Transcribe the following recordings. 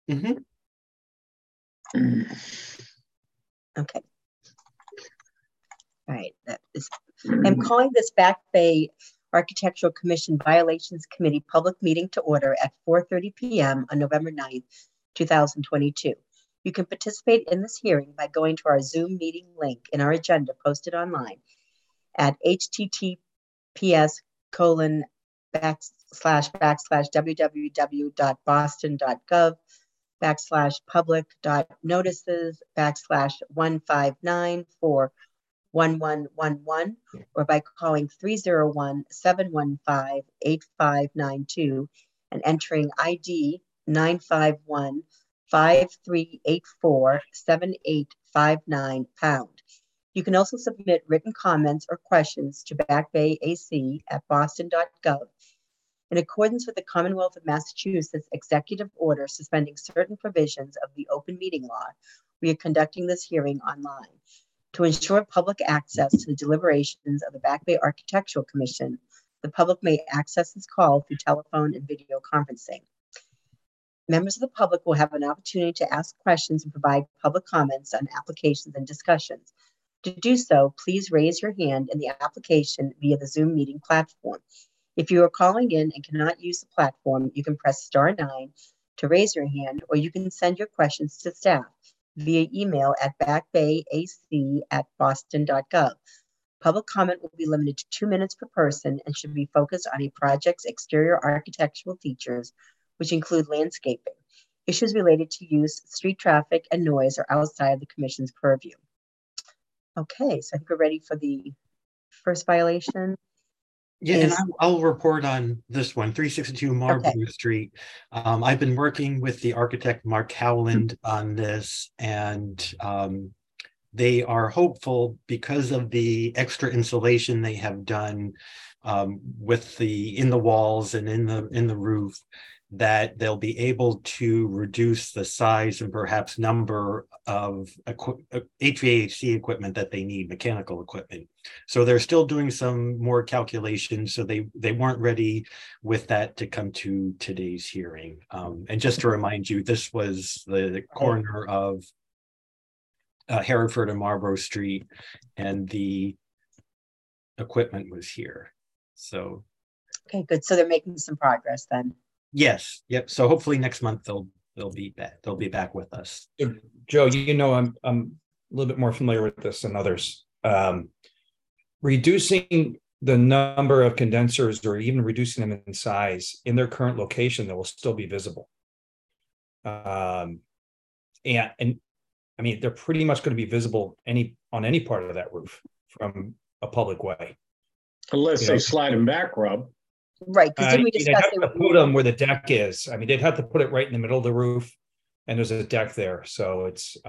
Mm-hmm. Okay. All right. I'm calling this Back Bay Architectural Commission Violations Committee public meeting to order at 4:30 p.m. on November 9th, 2022. You can participate in this hearing by going to our Zoom meeting link in our agenda posted online at https://www.boston.gov/public.notices/1594111 or by calling 301-715-8592 and entering ID 951-5384-7859#. You can also submit written comments or questions to backbayac@boston.gov. In accordance with the Commonwealth of Massachusetts Executive Order suspending certain provisions of the open meeting law, we are conducting this hearing online. To ensure public access to the deliberations of the Back Bay Architectural Commission, the public may access this call through telephone and video conferencing. Members of the public will have an opportunity to ask questions and provide public comments on applications and discussions. To do so, please raise your hand in the application via the Zoom meeting platform. If you are calling in and cannot use the platform, you can press *9 to raise your hand, or you can send your questions to staff via email at backbayac@boston.gov. Public comment will be limited to 2 minutes per person and should be focused on a project's exterior architectural features, which include landscaping. Issues related to use, street traffic, and noise are outside the Commission's purview. Okay, so I think we're ready for the first violation. Yeah, and I'll report on this one, 362 Marlborough Street. I've been working with the architect Mark Howland on this, and they are hopeful because of the extra insulation they have done with in the walls and in the roof, that they'll be able to reduce the size and perhaps number of HVAC equipment that they need, mechanical equipment. So they're still doing some more calculations. So they weren't ready with that to come to today's hearing. And just to remind you, this was the corner of Hereford and Marlborough Street, and the equipment was here. So. Okay, good. So they're making some progress then. Yes. Yep. So hopefully next month they'll be back. They'll be back with us. Joe, I'm a little bit more familiar with this than others. Reducing the number of condensers, or even reducing them in size in their current location, that will still be visible. And I mean, they're pretty much going to be visible on any part of that roof from a public way, unless they slide them back, Rob. Right, because didn't we discuss they'd have to put them where the deck is? I mean, they'd have to put it right in the middle of the roof, and there's a deck there. So it's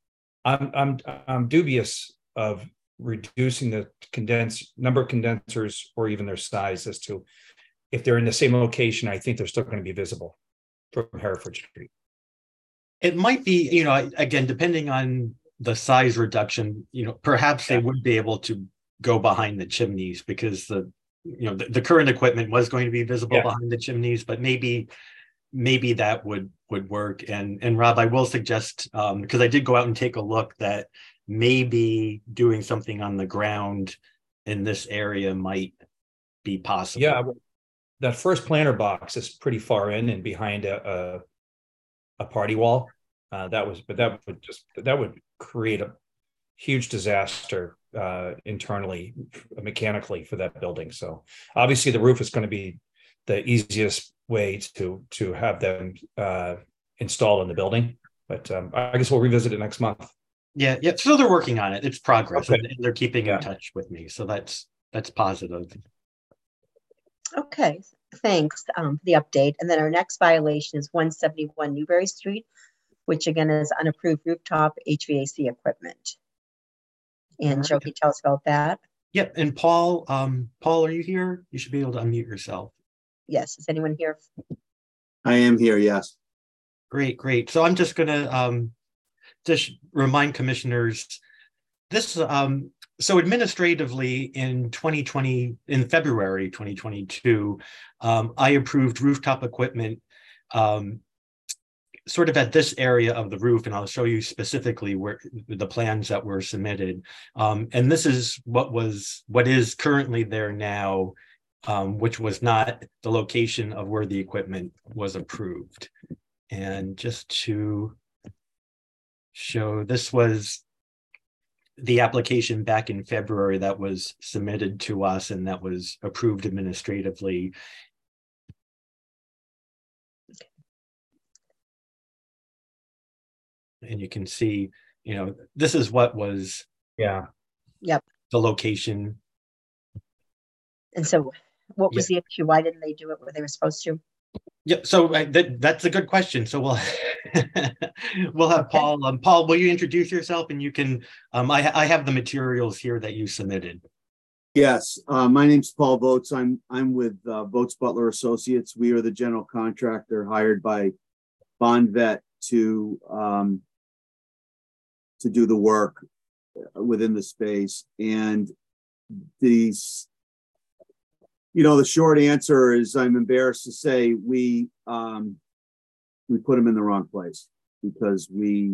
I'm dubious of reducing the number of condensers or even their size. As to if they're in the same location, I think they're still going to be visible from Hereford Street. It might be, again, depending on the size reduction, perhaps they would be able to go behind the chimneys, because the current equipment was going to be visible behind the chimneys, but maybe that would work. And Rob, I will suggest, because I did go out and take a look, that maybe doing something on the ground in this area might be possible. Yeah, that first planter box is pretty far in and behind a party wall. That would create a huge disaster internally, mechanically, for that building. So obviously the roof is going to be the easiest way to have them installed in the building. But I guess we'll revisit it next month. Yeah. So they're working on it. It's progress, and they're keeping in touch with me. So that's positive. Okay, thanks for the update. And then our next violation is 171 Newbury Street, which again is unapproved rooftop HVAC equipment. And Joe, can you tell us about that? Yep. And Paul, are you here? You should be able to unmute yourself. Yes. Is anyone here? I am here. Yes. Great. So I'm just going to just remind commissioners this. So administratively, in February 2022, I approved rooftop equipment sort of at this area of the roof, and I'll show you specifically where the plans that were submitted. And this is what is currently there now, which was not the location of where the equipment was approved. And just to show, this was the application back in February that was submitted to us and that was approved administratively. And you can see, this is what was Yep. the location. And so what was the issue? Why didn't they do it where they were supposed to? Yeah, so that's a good question. So we'll have Paul. Paul, will you introduce yourself? And you can. I have the materials here that you submitted. Yes, my name's Paul Votes. I'm with Votes Butler Associates. We are the general contractor hired by Bondvet to do the work within the space. And these, the short answer is, I'm embarrassed to say, we put them in the wrong place, because we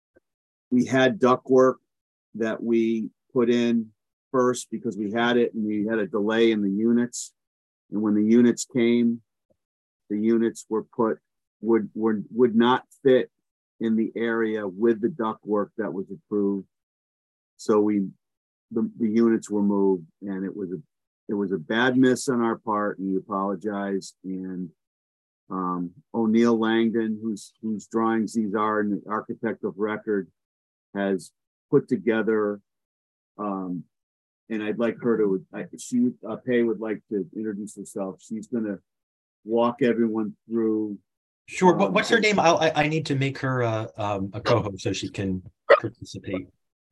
had ductwork that we put in first because we had it, and we had a delay in the units. And when the units came, the units were would not fit in the area with the ductwork that was approved. So the units were moved, and it was a bad miss on our part, and we apologize. And O'Neill Langdon, whose drawings these are, and the architect of record, has put together, and I'd like her to, Pei would like to introduce herself. She's going to walk everyone through. Sure. What's her name? I need to make her a co-host so she can participate.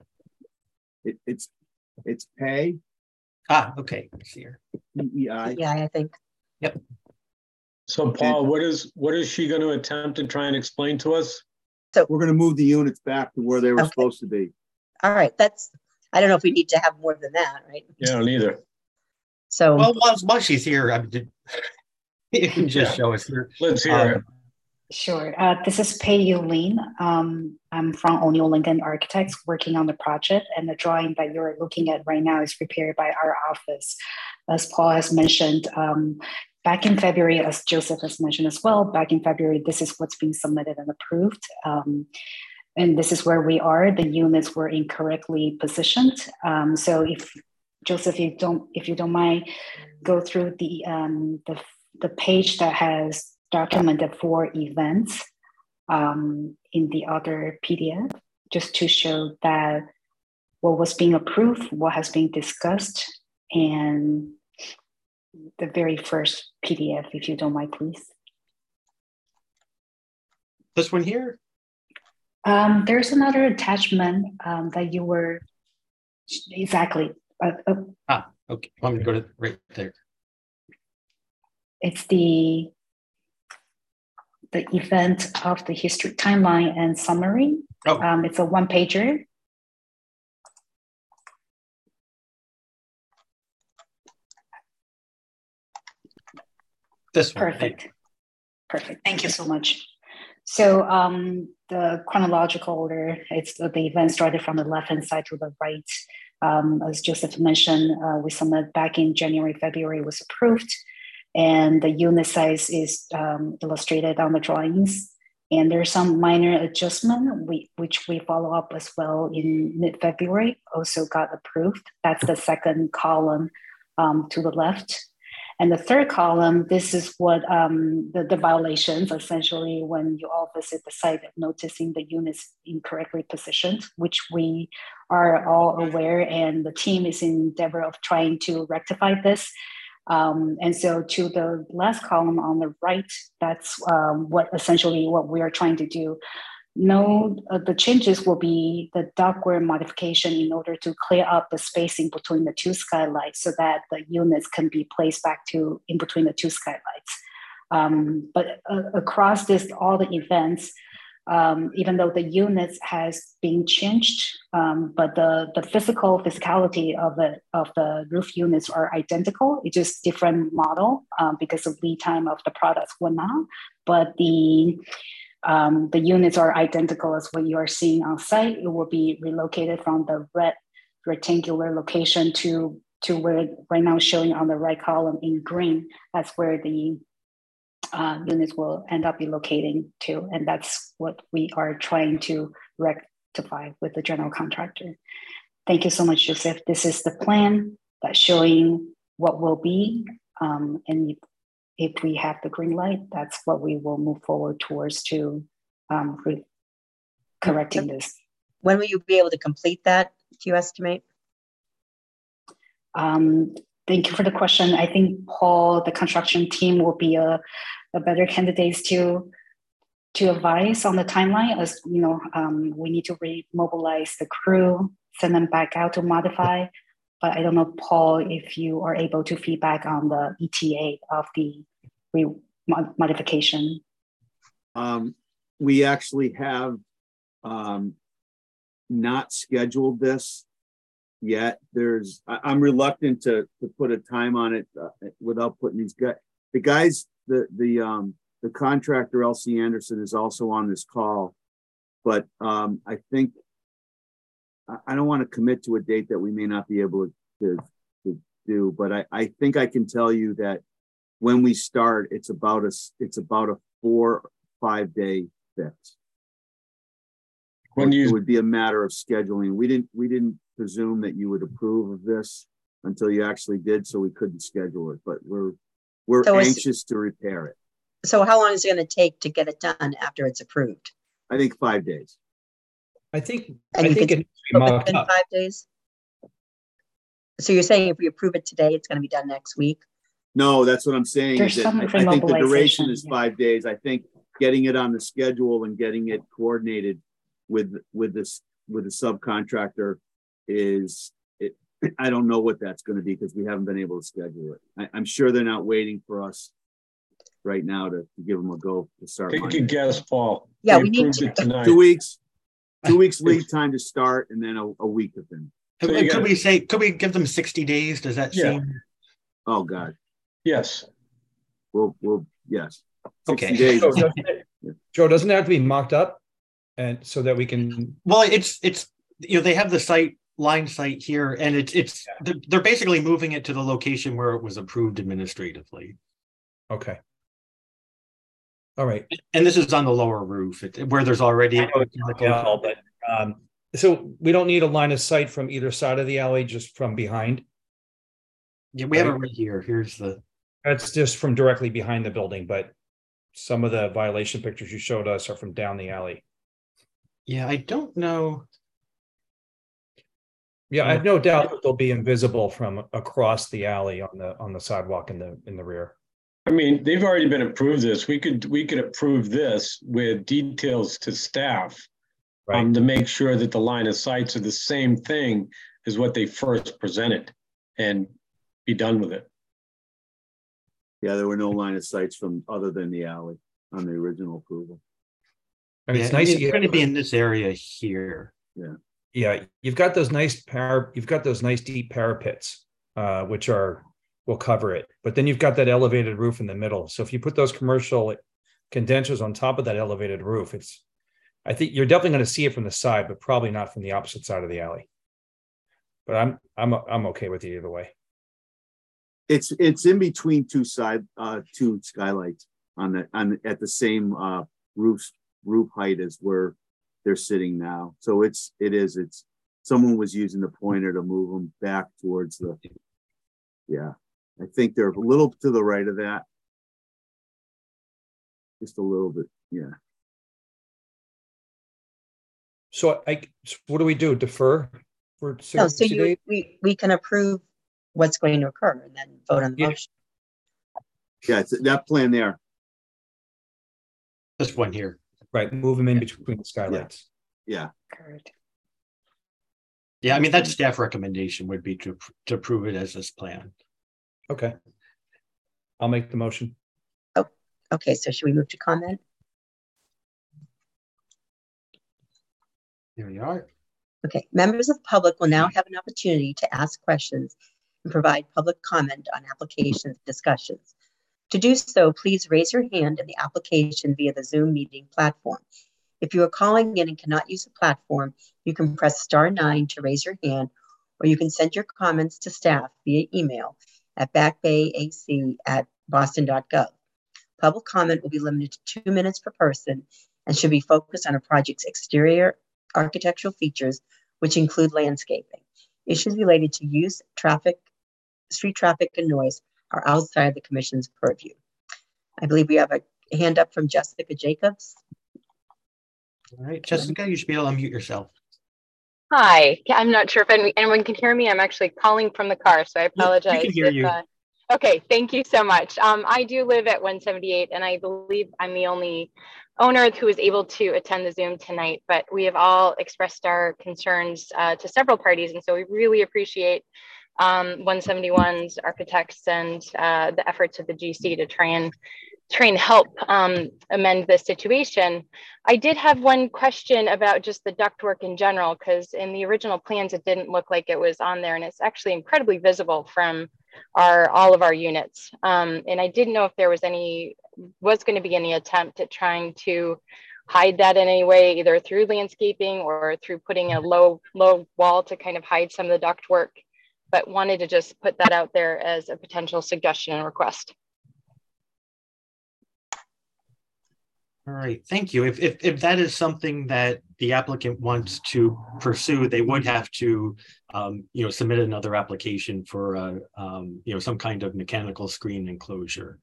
It's Pei. Okay. I see her. PEI. Yeah, I think. Yep. So Paul, what is she going to attempt to try and explain to us? So we're going to move the units back to where they were supposed to be. All right. I don't know if we need to have more than that, right? Yeah, neither. So while she's here, you can just show us here. Let's hear it. Sure. This is Pei Yulin. I'm from O'Neill Langdon Architects, working on the project, and the drawing that you're looking at right now is prepared by our office. As Paul has mentioned, back in February, as Joseph has mentioned as well, back in February, this is what's being submitted and approved. And this is where we are. The units were incorrectly positioned. So if Joseph, if you don't mind, go through the page that has documented 4 events in the other PDF, just to show that what was being approved, what has been discussed, and the very first PDF, if you don't mind, please. This one here? There's another attachment that you were, exactly. Okay. I'm going to go to right there. It's the event of the history timeline and summary. It's a 1-pager. This one. Perfect. Thank you so much. So the chronological order, it's the event started from the left-hand side to the right. As Joseph mentioned, we submitted back in January, February, was approved. And the unit size is illustrated on the drawings. And there's some minor adjustment, which we follow up as well in mid-February, also got approved. That's the second column to the left. And the third column, this is what the violations, essentially, when you all visit the site, noticing the units incorrectly positioned, which we are all aware, and the team is in endeavor of trying to rectify this. And so to the last column on the right, that's what we are trying to do. The changes will be the ductwork modification in order to clear up the spacing between the 2 skylights so that the units can be placed back in between the 2 skylights. But across all the events, even though the units has been changed, but the physicality of the roof units are identical. It's just different model because of lead time of the products went on. But The units are identical as what you are seeing on site. It will be relocated from the red rectangular location to where right now showing on the right column in green. That's where the units will end up relocating to. And that's what we are trying to rectify with the general contractor. Thank you so much, Joseph. This is the plan that's showing what will be. And if we have the green light, that's what we will move forward towards to correcting this. When will you be able to complete that, do you estimate? Thank you for the question. I think Paul, the construction team, will be a better candidates to advise on the timeline. As you know, we need to remobilize the crew, send them back out to modify. But I don't know, Paul, if you are able to feedback on the ETA of the modification. We actually have not scheduled this yet. I'm reluctant to put a time on it without putting these guys. The contractor LC Anderson is also on this call, but I think I don't want to commit to a date that we may not be able to do. But I think I can tell you that when we start, it's about a 4 or 5 day fix. It would be a matter of scheduling. We didn't presume that you would approve of this until you actually did, so we couldn't schedule it. But we're anxious to repair it. So how long is it going to take to get it done after it's approved? I think 5 days. I think it within 5 days. So you're saying if we approve it today, it's going to be done next week? No, that's what I'm saying. I think the duration is 5 days. I think getting it on the schedule and getting it coordinated with the subcontractor is it. I don't know what that's going to be because we haven't been able to schedule it. I'm sure they're not waiting for us right now to give them a go to start. Take a guess, Paul. Yeah, we need to. It tonight. 2 weeks. 2 weeks lead time to start, and then a week of them. So could we give them 60 days? Does that seem? Oh God. Yes. We'll yes. 60 Okay. days. Joe, doesn't it have to be mocked up, and so that we can? Well, it's they have the line site here, and they're basically moving it to the location where it was approved administratively. Okay. All right. And this is on the lower roof where there's already. So we don't need a line of sight from either side of the alley, just from behind. Yeah, we have it right here. Here's the. That's just from directly behind the building, but some of the violation pictures you showed us are from down the alley. Yeah, I don't know. Yeah, I have no doubt that they'll be invisible from across the alley on the sidewalk in the rear. I mean, they've already been approved this. We could approve this with details to staff, right, to make sure that the line of sights are the same thing as what they first presented, and be done with it. Yeah, there were no line of sights from other than the alley on the original approval. I mean, it's nice. It's going to be in this area here. Yeah. Yeah, you've got those nice deep parapets, which will cover it. But then you've got that elevated roof in the middle. So if you put those commercial condensers on top of that elevated roof, I think you're definitely going to see it from the side, but probably not from the opposite side of the alley. But I'm okay with it either way. It's in between two skylights at the same roof height as where they're sitting now. So it's someone was using the pointer to move them back towards the. Yeah, I think they're a little to the right of that. Just a little bit, yeah. So what do we do? Defer for 60 days? We can approve what's going to occur and then vote on the motion. Yeah, it's that plan there. This one here. Right, move them in between the skylights. Yeah. Correct. Yeah, I mean, that staff recommendation would be to approve it as this plan. Okay. I'll make the motion. Oh, okay. So should we move to comment? Here we are. Okay. Members of the public will now have an opportunity to ask questions and provide public comment on applications discussions. To do so, please raise your hand in the application via the Zoom meeting platform. If you are calling in and cannot use the platform, you can press *9 to raise your hand, or you can send your comments to staff via email at backbayac@boston.gov. Public comment will be limited to 2 minutes per person and should be focused on a project's exterior architectural features, which include landscaping. Issues related to use, traffic, street traffic, and noise are outside the Commission's purview. I believe we have a hand up from Jessica Jacobs. All right, Jessica, you should be able to unmute yourself. Hi, I'm not sure if anyone can hear me. I'm actually calling from the car, so I apologize. We can hear you. Okay, thank you so much. I do live at 178, and I believe I'm the only owner who is able to attend the Zoom tonight, but we have all expressed our concerns to several parties, and so we really appreciate 171's architects and the efforts of the GC to try and help amend the situation. I did have one question about just the ductwork in general, because in the original plans, it didn't look like it was on there, and it's actually incredibly visible from all of our units. And I didn't know if there was going to be any attempt at trying to hide that in any way, either through landscaping or through putting a low wall to kind of hide some of the ductwork, but wanted to just put that out there as a potential suggestion and request. All right, thank you. If that is something that the applicant wants to pursue, they would have to, submit another application for, some kind of mechanical screen enclosure.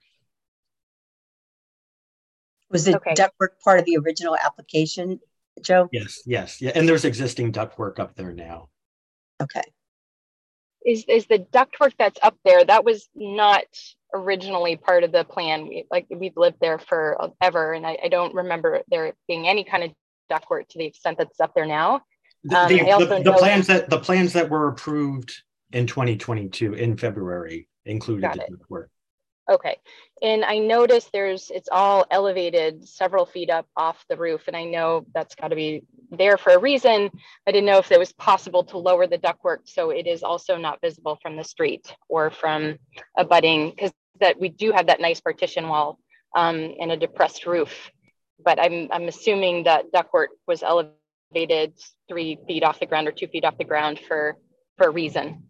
Was the ductwork part of the original application, Joe? Yes, yeah, and there's existing ductwork up there now. Okay. Is the ductwork that's up there, that was not originally part of the plan. We've lived there forever, and I don't remember there being any kind of ductwork to the extent that's up there now. The plans that were approved in 2022 in February included the ductwork. Okay, and I noticed it's all elevated several feet up off the roof, and I know that's got to be there for a reason. I didn't know if it was possible to lower the ductwork so it is also not visible from the street or from abutting, because that we do have that nice partition wall and a depressed roof. But I'm assuming that ductwork was elevated 3 feet off the ground or 2 feet off the ground for a reason.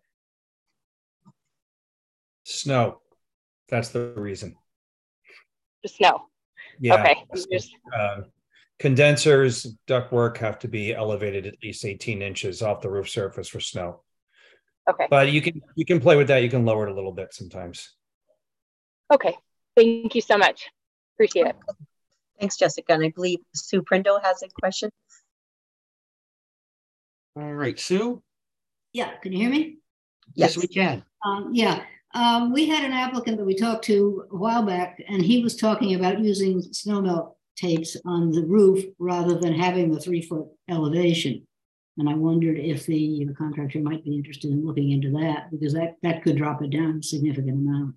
Snow. That's the reason. Just snow. Yeah. Okay. Condensers, ductwork have to be elevated at least 18 inches off the roof surface for snow. Okay. But you can play with that. You can lower it a little bit sometimes. Okay. Thank you so much. Appreciate it. Thanks, Jessica. And I believe Sue Prindo has a question. All right, Sue? Yeah, can you hear me? Yes, we can. We had an applicant that we talked to a while back, and he was talking about using snow melt tapes on the roof rather than having the 3-foot elevation. And I wondered if the contractor might be interested in looking into that, because that could drop it down a significant amount.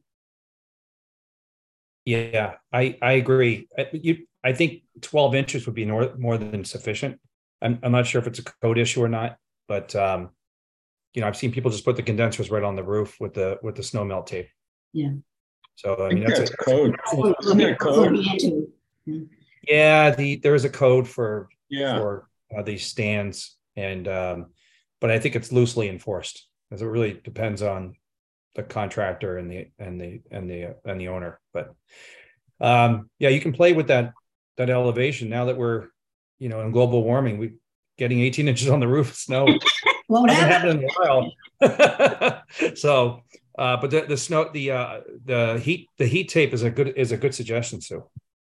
Yeah, I agree. I think 12 inches would be more than sufficient. I'm not sure if it's a code issue or not, but I've seen people just put the condensers right on the roof with the snow melt tape. Yeah. So I mean that's a code. Isn't there a code? Yeah, there is a code for these stands, and but I think it's loosely enforced, because it really depends on the contractor and the owner. But you can play with that elevation now that we're in global warming. We're getting 18 inches on the roof of snow. Won't happen in a while. So, but the snow, the heat tape is a good suggestion, Sue.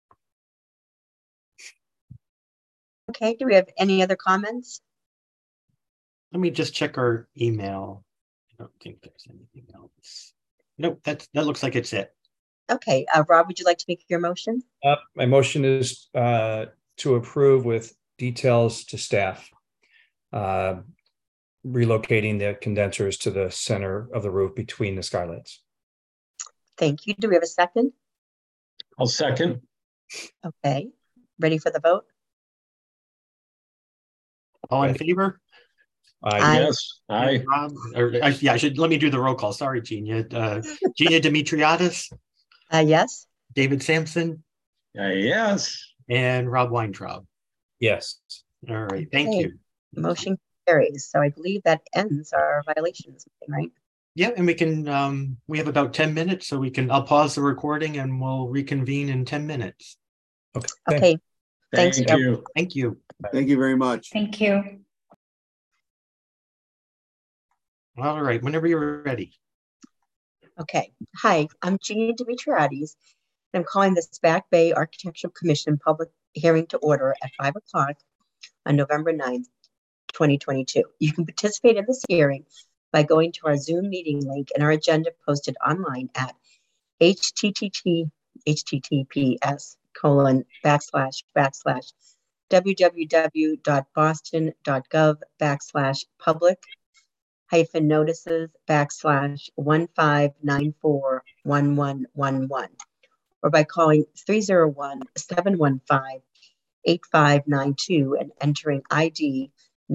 Okay. Do we have any other comments? Let me just check our email. I don't think there's anything else. Nope, that looks like it's it. Okay, Rob, would you like to make your motion? My motion is to approve with details to staff. Relocating the condensers to the center of the roof between the skylights. Thank you. Do we have a second? I'll second. Okay. Ready for the vote? All in favor? Aye. Yes. Aye. Let me do the roll call. Sorry, Gina. Gina Dimitriadis? Yes. David Sampson. Yes. And Rob Weintraub. Yes. All right. Thank you. Motion carries. So I believe that ends our violations meeting, right? Yeah, and we can, we have about 10 minutes, so I'll pause the recording and we'll reconvene in 10 minutes. Okay. Thanks. Thank you. Thank you. Thank you very much. Thank you. All right, whenever you're ready. Okay. Hi, I'm Jeannie Dimitriades. I'm calling this Back Bay Architectural Commission public hearing to order at 5 o'clock on November 9th, 2022. You can participate in this hearing by going to our Zoom meeting link and our agenda posted online at https://www.boston.gov/public-notices/15941111 or by calling 301-715-8592 and entering ID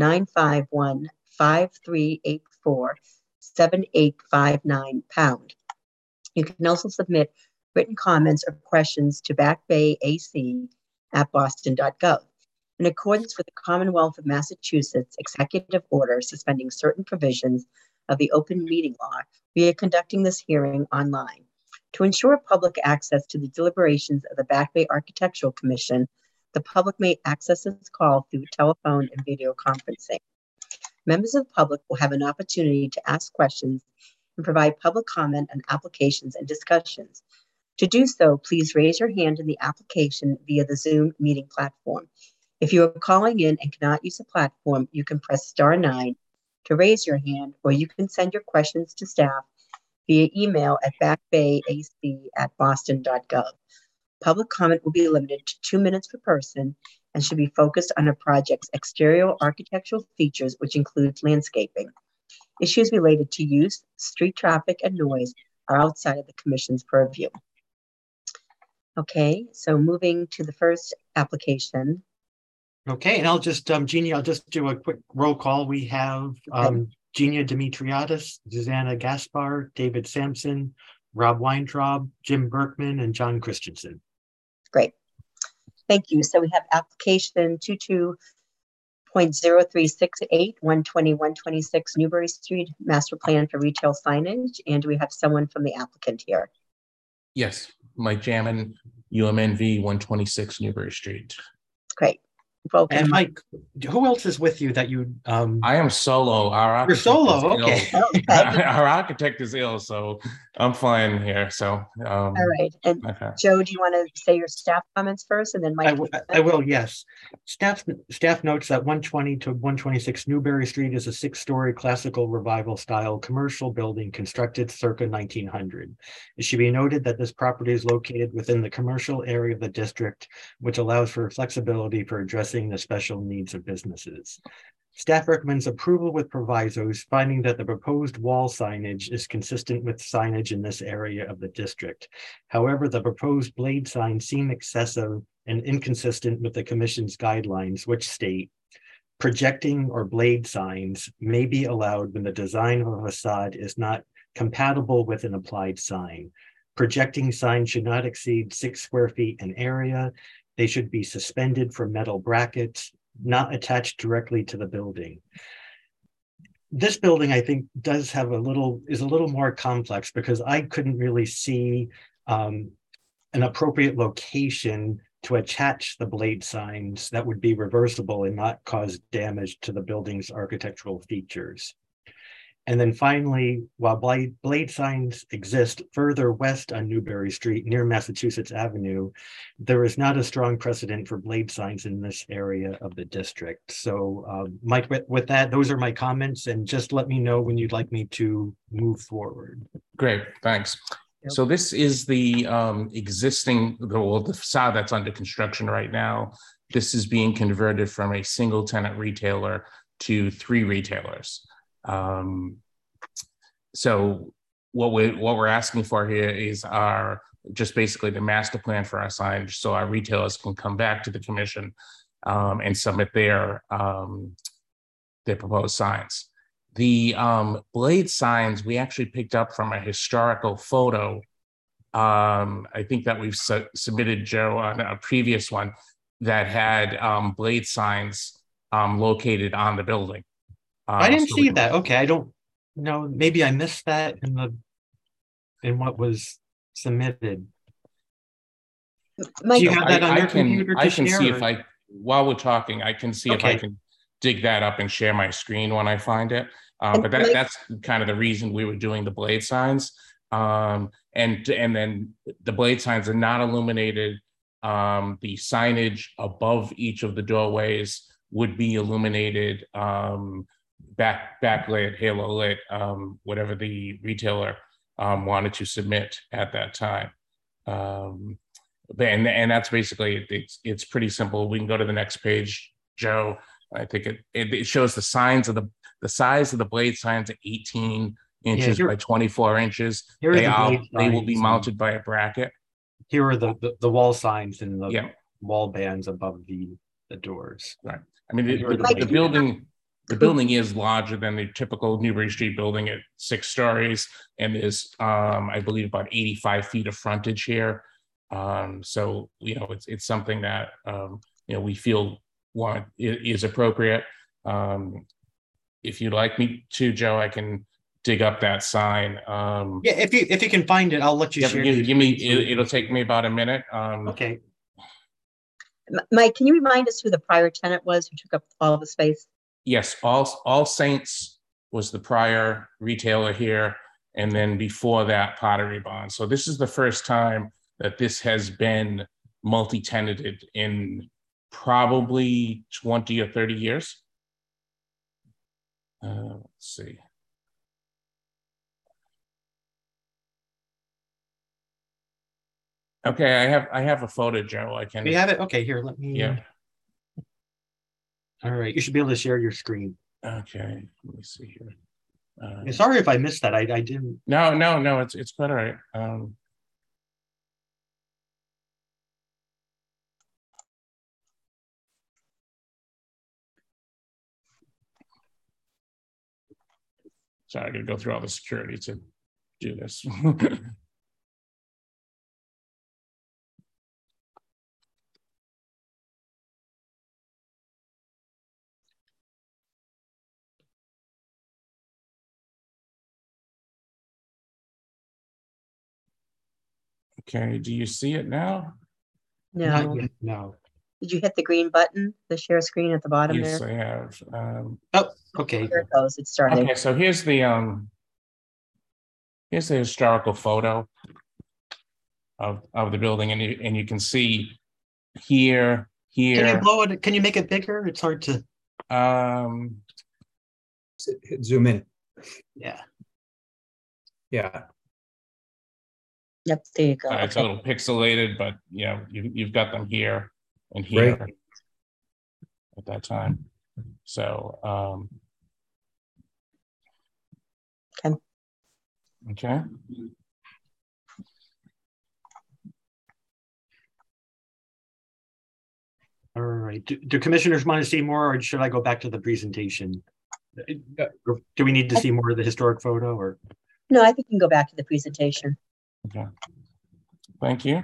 951-5384-7859#. You can also submit written comments or questions to backbayac@boston.gov. In accordance with the Commonwealth of Massachusetts Executive Order suspending certain provisions of the Open Meeting Law, we are conducting this hearing online. To ensure public access to the deliberations of the Back Bay Architectural Commission, the public may access this call through telephone and video conferencing. Members of the public will have an opportunity to ask questions and provide public comment on applications and discussions. To do so, please raise your hand in the application via the Zoom meeting platform. If you are calling in and cannot use the platform, you can press *9 to raise your hand, or you can send your questions to staff via email at backbayac@boston.gov. Public comment will be limited to 2 minutes per person and should be focused on a project's exterior architectural features, which includes landscaping. Issues related to use, street traffic, and noise are outside of the Commission's purview. Okay, so moving to the first application. Okay, and I'll just, Jeannie, I'll just do a quick roll call. We have Jeannie Dimitriades, Susanna Gaspar, David Sampson, Rob Weintraub, Jim Berkman, and John Christensen. Great. Thank you. So we have application 22.0368, 120-126 Newbury Street, master plan for retail signage. And we have someone from the applicant here. Yes, Mike Jamin, UMNV 126 Newbury Street. Great. Welcome. And Mike, who else is with you that you? I am solo. You're solo, okay. Our architect is ill, so I'm flying here. So. All right. And okay. Joe, do you want to say your staff comments first, and then Mike? I will. Yes. Staff notes that 120 to 126 Newbury Street is a 6-story classical revival style commercial building constructed circa 1900. It should be noted that this property is located within the commercial area of the district, which allows for flexibility for addressing the special needs of businesses. Staff recommends approval with provisos, finding that the proposed wall signage is consistent with signage in this area of the district. However, the proposed blade signs seem excessive and inconsistent with the Commission's guidelines, which state, projecting or blade signs may be allowed when the design of a facade is not compatible with an applied sign. Projecting signs should not exceed 6 square feet in area. They should be suspended from metal brackets, not attached directly to the building. This building, I think, is a little more complex because I couldn't really see an appropriate location to attach the blade signs that would be reversible and not cause damage to the building's architectural features. And then finally, while blade signs exist further west on Newbury Street near Massachusetts Avenue, there is not a strong precedent for blade signs in this area of the district. So Mike, with that, those are my comments, and just let me know when you'd like me to move forward. Great, thanks. Yep. So this is the existing, the facade that's under construction right now. This is being converted from a single tenant retailer to 3 retailers. So what we're asking for here is just basically the master plan for our signage, so our retailers can come back to the Commission and submit their proposed signs. The blade signs we actually picked up from a historical photo I think that we've submitted, Joe, on a previous one that had blade signs located on the building. I didn't see that. Okay, I don't know. Maybe I missed that in what was submitted. Mike, do you have that on your computer? I can see if I, while we're talking, I can see if I can dig that up and share my screen when I find it. But that's kind of the reason we were doing the blade signs. And then the blade signs are not illuminated. The signage above each of the doorways would be illuminated, backlit, halo lit, whatever the retailer wanted to submit at that time. And that's basically it's pretty simple. We can go to the next page, Joe. I think it shows the signs of the size of the blade signs at 18 inches by 24 inches. They will be mounted by a bracket. Here are the wall signs and the wall bands above the doors. Right. I mean, the building is larger than the typical Newbury Street building at 6 stories, and there's I believe about 85 feet of frontage here. So it's something that we feel is appropriate. If you'd like me to, Joe, I can dig up that sign. If you can find it, I'll let you share. Give me. It'll take me about a minute. Okay. Mike, can you remind us who the prior tenant was who took up all the space? Yes, All Saints was the prior retailer here, and then before that, Pottery Barn. So this is the first time that this has been multi-tenanted in probably 20 or 30 years. Let's see. Okay, I have a photo, Joe. I can. You have it? Okay, here, let me. Yeah. All right, you should be able to share your screen. Okay, let me see here. Sorry if I missed that. I didn't. No, it's quite all right. Sorry, I got to go through all the security to do this. Okay, do you see it now? No. No. Did you hit the green button, the share screen at the bottom there? Yes, I have. Oh, okay. There it goes. It started. Okay, so here's the historical photo of the building, and you can see here. Can you blow it? Can you make it bigger? It's hard to. Zoom in. Yeah. Yeah. Yep, there you go. It's a little pixelated, but you've got them here and here at that time. So okay. All right. Do commissioners want to see more, or should I go back to the presentation? Do we need to see more of the historic photo, or? No, I think we can go back to the presentation. Okay. Thank you.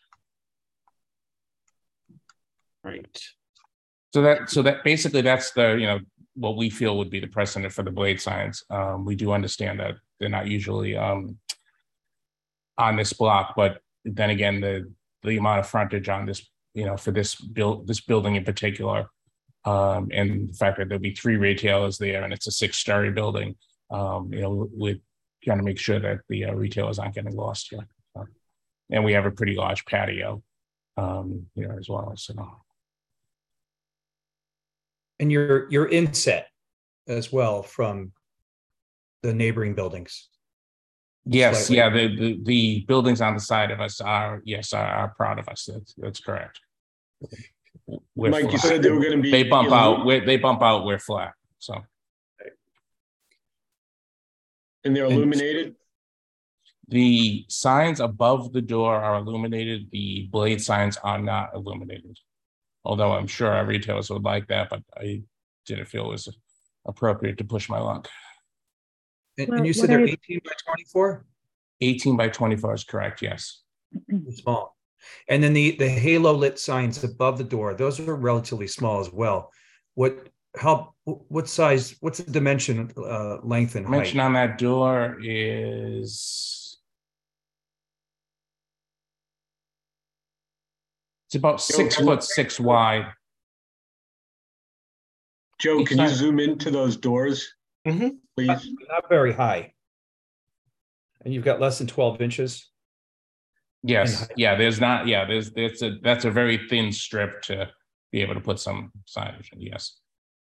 Right. So that basically that's the what we feel would be the precedent for the blade signs. We do understand that they're not usually on this block, but then again the amount of frontage on this for this building in particular, and the fact that there'll be 3 retailers there and it's a 6-story building, we're trying to make sure that the retailers aren't getting lost here. And we have a pretty large patio as well. So. And you're inset as well from the neighboring buildings. Yes, slightly. Yeah. The buildings on the side of us are proud of us. That's correct. Mike, you said they were going to be. They bump out. They bump out. We're flat. So. And they're illuminated. The signs above the door are illuminated. The blade signs are not illuminated. Although I'm sure our retailers would like that, but I didn't feel it was appropriate to push my luck. And you said they're 18 by 24? 18 by 24 is correct, yes. Small. And then the halo lit signs above the door, those are relatively small as well. What size, what's the dimension, length and height? Dimension on that door is, it's about 6'6" wide. Joe, can you zoom into those doors, please? Not very high. And you've got less than 12 inches. Yes, yeah, that's a very thin strip to be able to put some signage in, yes.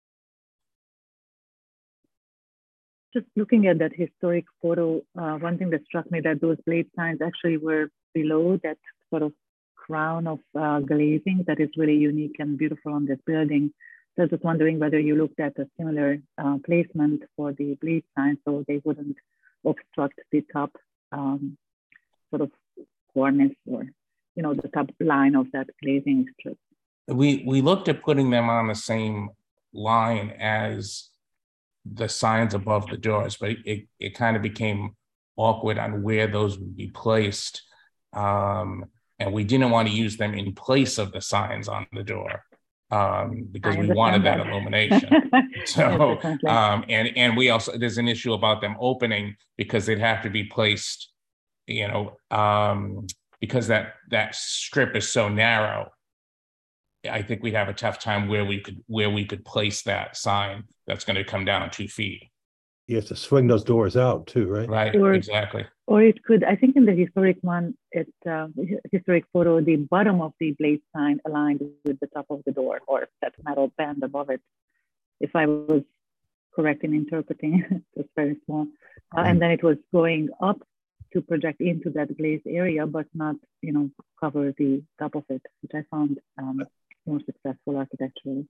Just looking at that historic photo, one thing that struck me that those blade signs actually were below that sort of crown of glazing that is really unique and beautiful on this building. So I was just wondering whether you looked at a similar placement for the blade signs so they wouldn't obstruct the top sort of cornice or, you know, the top line of that glazing strip. We looked at putting them on the same line as the signs above the doors, but it kind of became awkward on where those would be placed. And we didn't want to use them in place of the signs on the door because we wanted that illumination. So, and we also, there's an issue about them opening because they'd have to be placed, you know, because that strip is so narrow. I think we'd have a tough time where we could place that sign that's going to come down 2 feet. You have to swing those doors out too, right? Right, exactly. Or it could, I think in the historic one, historic photo, the bottom of the blade sign aligned with the top of the door or that metal band above it. If I was correct in interpreting, it's very small. And then it was going up to project into that glazed area, but not, you know, cover the top of it, which I found more successful architecturally.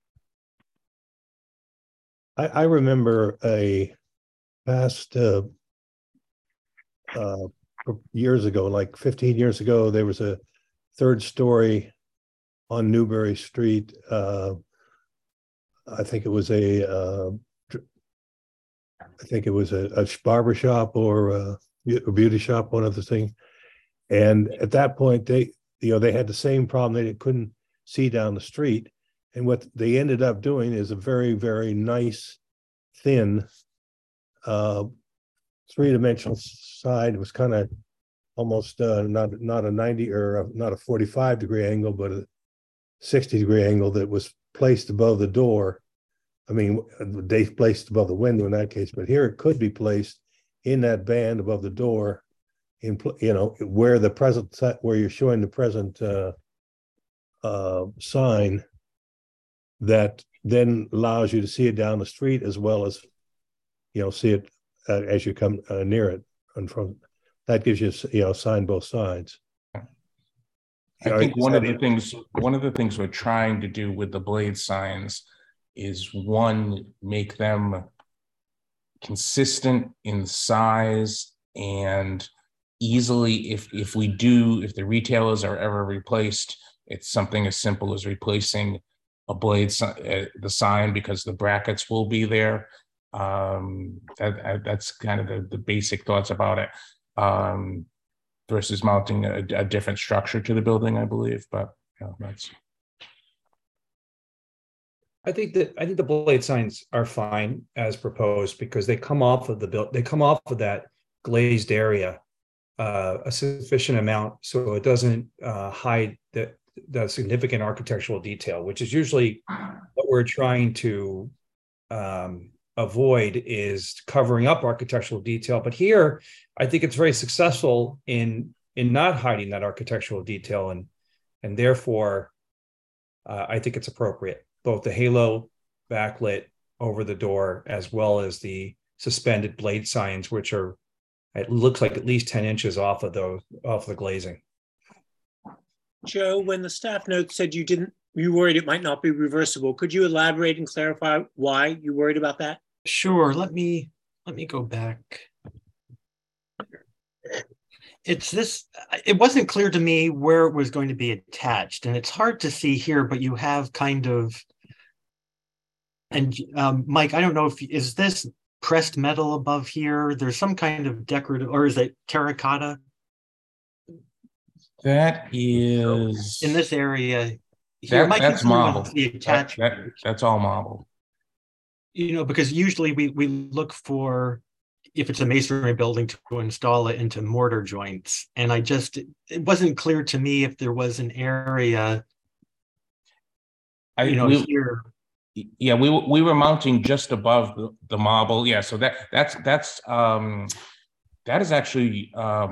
I remember a past years ago, like 15 years ago, there was a third story on Newbury Street. I think it was a barber shop or a beauty shop, one of the things. And at that point, they had the same problem. They couldn't see down the street. And what they ended up doing is a very, very nice, thin, three-dimensional side. It was kind of almost not a 90 or not a 45-degree angle, but a 60-degree angle that was placed above the door. I mean, they placed above the window in that case, but here it could be placed in that band above the door, in where the present, where you're showing the present sign, that then allows you to see it down the street as well as, see it as you come near it. And from that gives you, sign both sides. I think one of the things we're trying to do with the blade signs is, one, make them consistent in size and easily, if the retailers are ever replaced, it's something as simple as replacing a blade, the sign, because the brackets will be there. That's kind of the basic thoughts about it, versus mounting a different structure to the building, I believe. But that's. I think the blade signs are fine as proposed because they come off of that glazed area a sufficient amount so it doesn't hide the significant architectural detail, which is usually what we're trying to avoid, is covering up architectural detail. But here, I think it's very successful in not hiding that architectural detail, and therefore, I think it's appropriate. Both the halo backlit over the door as well as the suspended blade signs, which are, it looks like at least 10 inches off of the glazing. Joe, when the staff note said you worried it might not be reversible, could you elaborate and clarify why you worried about that? Sure. Let me go back. It wasn't clear to me where it was going to be attached, and it's hard to see here, but you have kind of, and Mike, I don't know is this pressed metal above here. There's some kind of decorative, or is it terracotta? That is in this area here. That's marble. The attachment. That's all marble. You know, because usually we look for, if it's a masonry building, to install it into mortar joints. And it wasn't clear to me if there was an area, here. Yeah, we were mounting just above the marble. Yeah, so that is actually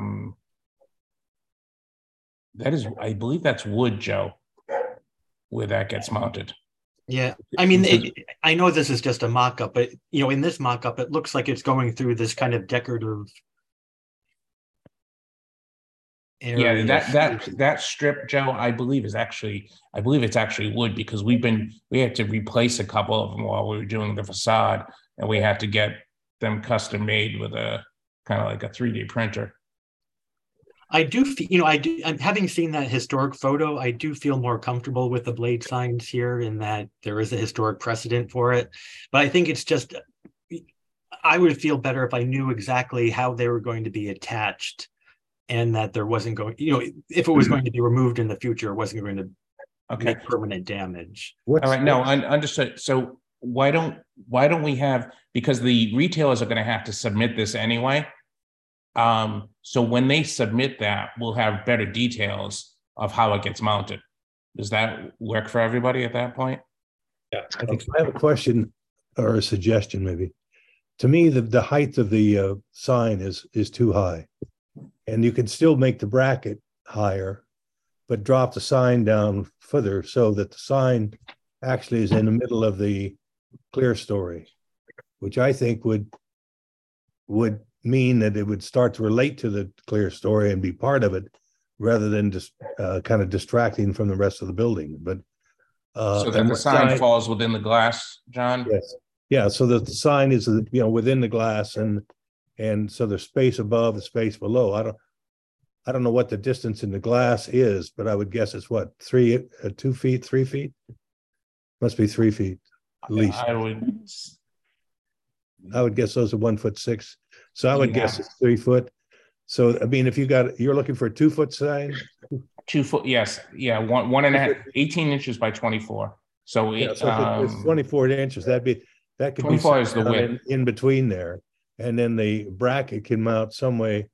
that is, I believe that's wood, Joe, where that gets mounted. Yeah, I mean, I know this is just a mock-up, but in this mock-up, it looks like it's going through this kind of decorative area. Yeah, that strip, Joe, I believe it's actually wood, because we had to replace a couple of them while we were doing the facade, and we had to get them custom made with a kind of like a 3D printer. I do feel, I'm having seen that historic photo, I do feel more comfortable with the blade signs here, in that there is a historic precedent for it. But I think it's just, I would feel better if I knew exactly how they were going to be attached, and that there wasn't going, if it was going to be removed in the future, it wasn't going to make permanent damage. All right, no, understood. So why don't we have, because the retailers are going to have to submit this anyway. So when they submit that, we'll have better details of how it gets mounted. Does that work for everybody at that point? Yeah, I think so. I have a question or a suggestion, maybe. To me, the height of the sign is too high, and you can still make the bracket higher, but drop the sign down further so that the sign actually is in the middle of the clear story, which I think would mean that it would start to relate to the clear story and be part of it, rather than just kind of distracting from the rest of the building. But so that the sign falls within the glass, John? Yes. Yeah, so that the sign is within the glass, and so there's space above, the space below. I don't know what the distance in the glass is, but I would guess it's what, 2 feet, 3 feet? Must be 3 feet at least. I would guess those are 1'6". So I would guess it's 3 foot. So I mean, if you're looking for a 2 foot sign. 2 foot, yes, yeah, one and a half, 18 inches by 24. So it's 24 inches. That could 24 be is the width in between there, and then the bracket can mount some way.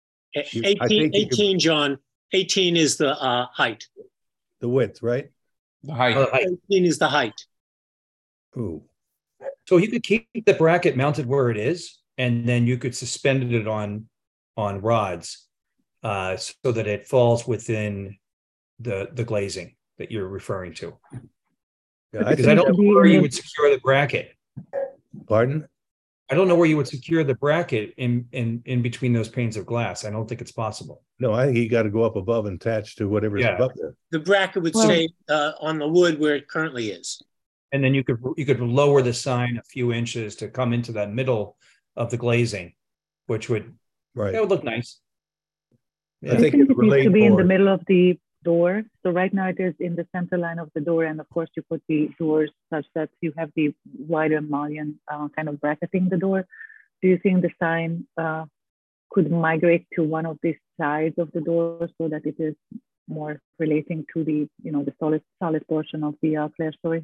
18, John. 18 is the height. The width, right? The height. 18 is the height. Ooh. So you could keep the bracket mounted where it is, and then you could suspend it on rods so that it falls within the glazing that you're referring to. Yeah, because I don't know where you would secure the bracket. Pardon? I don't know where you would secure the bracket in between those panes of glass. I don't think it's possible. No, I think you got to go up above and attach to whatever's above there. The bracket would stay on the wood where it currently is. And then you could lower the sign a few inches to come into the middle of the glazing, which would that would look nice. Yeah. I think it needs to be in the middle of the door. So right now it is in the center line of the door, and of course you put the doors such that you have the wider mullion kind of bracketing the door. Do you think the sign could migrate to one of the sides of the door so that it is more relating to the the solid portion of the clear story?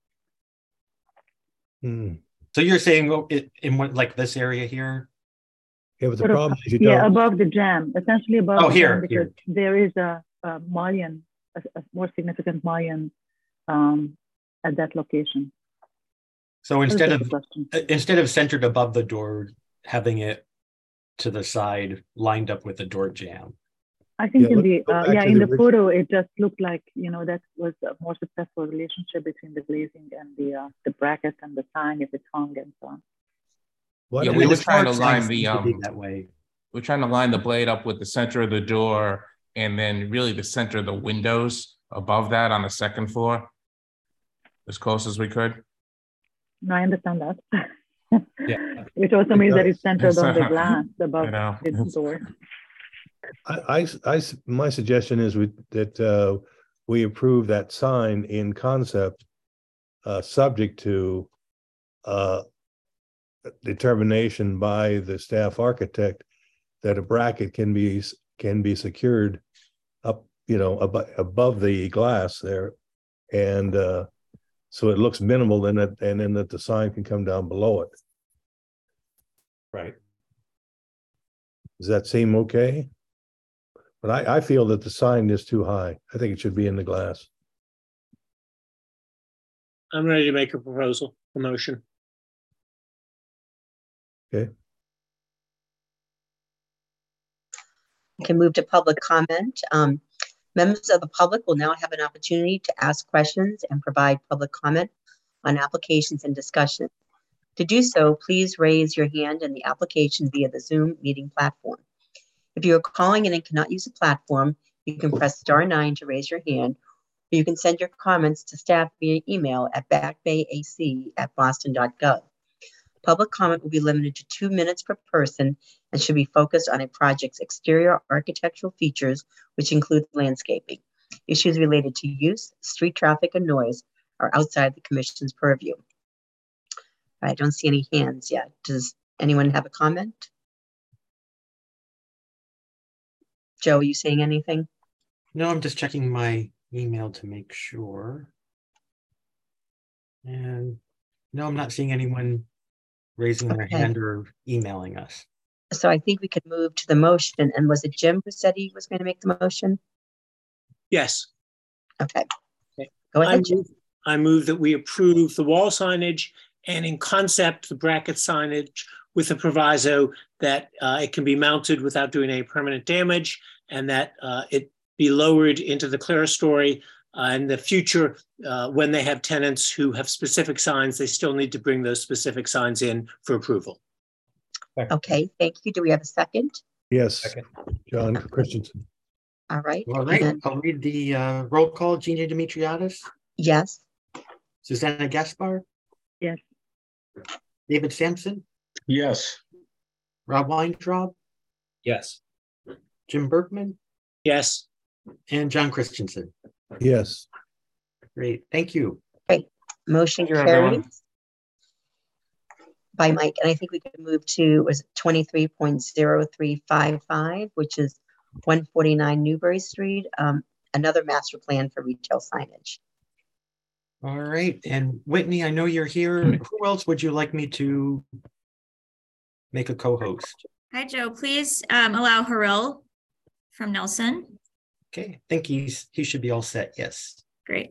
So you're saying in like this area here? Yeah, but the problem is above the jamb, essentially above the jamb, because there is a mullion, a more significant mullion at that location. So instead of centered above the door, having it to the side, lined up with the door jamb. I think in the photo, it just looked like, that was a more successful relationship between the glazing and the bracket and the sign if it's hung and so on. Yeah, we were trying to line we're trying to line the blade up with the center of the door, and then really the center of the windows above that on the second floor, as close as we could. No, I understand that. Which also means that it's centered on the glass above the door. My suggestion is that we approve that sign in concept, subject to determination by the staff architect that a bracket can be secured up, above the glass there, and so it looks minimal, and then that the sign can come down below it. Right. Does that seem okay? But I feel that the sign is too high. I think it should be in the glass. I'm ready to make a proposal, a motion. Okay. We can move to public comment. Members of the public will now have an opportunity to ask questions and provide public comment on applications and discussion. To do so, please raise your hand in the application via the Zoom meeting platform. If you are calling in and cannot use a platform, you can press *9 to raise your hand, or you can send your comments to staff via email at backbayac@boston.gov. Public comment will be limited to 2 minutes per person and should be focused on a project's exterior architectural features, which include landscaping. Issues related to use, street traffic, and noise are outside the Commission's purview. I don't see any hands yet. Does anyone have a comment? Joe, are you saying anything? No, I'm just checking my email to make sure. And no, I'm not seeing anyone raising their hand or emailing us. So I think we could move to the motion. And was it Jim who said he was going to make the motion? Yes. Okay. Go ahead, Jim. I move that we approve the wall signage and in concept, the bracket signage with a proviso that it can be mounted without doing any permanent damage, and that it be lowered into the clerestory. In the future, when they have tenants who have specific signs, they still need to bring those specific signs in for approval. Okay, thank you. Do we have a second? Yes, second. John Christensen. All right. All right, I'll read the roll call. Gina Dimitriadis? Yes. Susanna Gaspar? Yes. David Sampson? Yes. Rob Weintraub? Yes. Jim Bergman? Yes. And John Christensen? Yes. Great, thank you. Great, motion carries by Mike. And I think we could move to, was 23.0355, which is 149 Newbury Street, another master plan for retail signage. All right, and Whitney, I know you're here. Who else would you like me to make a co-host? Hi, Joe. Please allow Harel from Nelson. Okay, I think he should be all set. Yes. Great.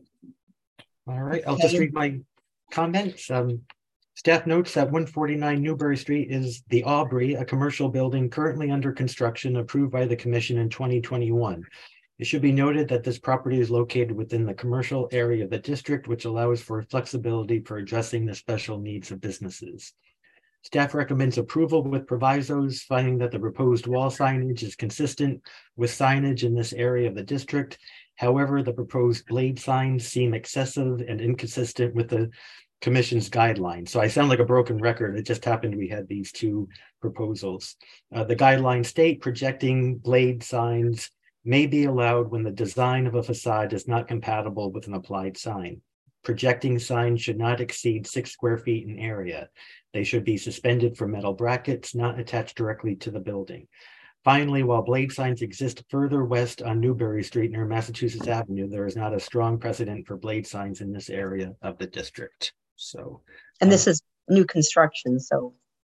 All right, I'll just read my comments. Staff notes that 149 Newbury Street is the Aubrey, a commercial building currently under construction, approved by the Commission in 2021. It should be noted that this property is located within the commercial area of the district, which allows for flexibility for addressing the special needs of businesses. Staff recommends approval with provisos, finding that the proposed wall signage is consistent with signage in this area of the district. However, the proposed blade signs seem excessive and inconsistent with the Commission's guidelines. So I sound like a broken record. It just happened we had these two proposals. The guidelines state projecting blade signs may be allowed when the design of a facade is not compatible with an applied sign. Projecting signs should not exceed 6 square feet in area. They should be suspended from metal brackets, not attached directly to the building. Finally, while blade signs exist further west on Newbury Street near Massachusetts Avenue, there is not a strong precedent for blade signs in this area of the district. So, and this is new construction, so.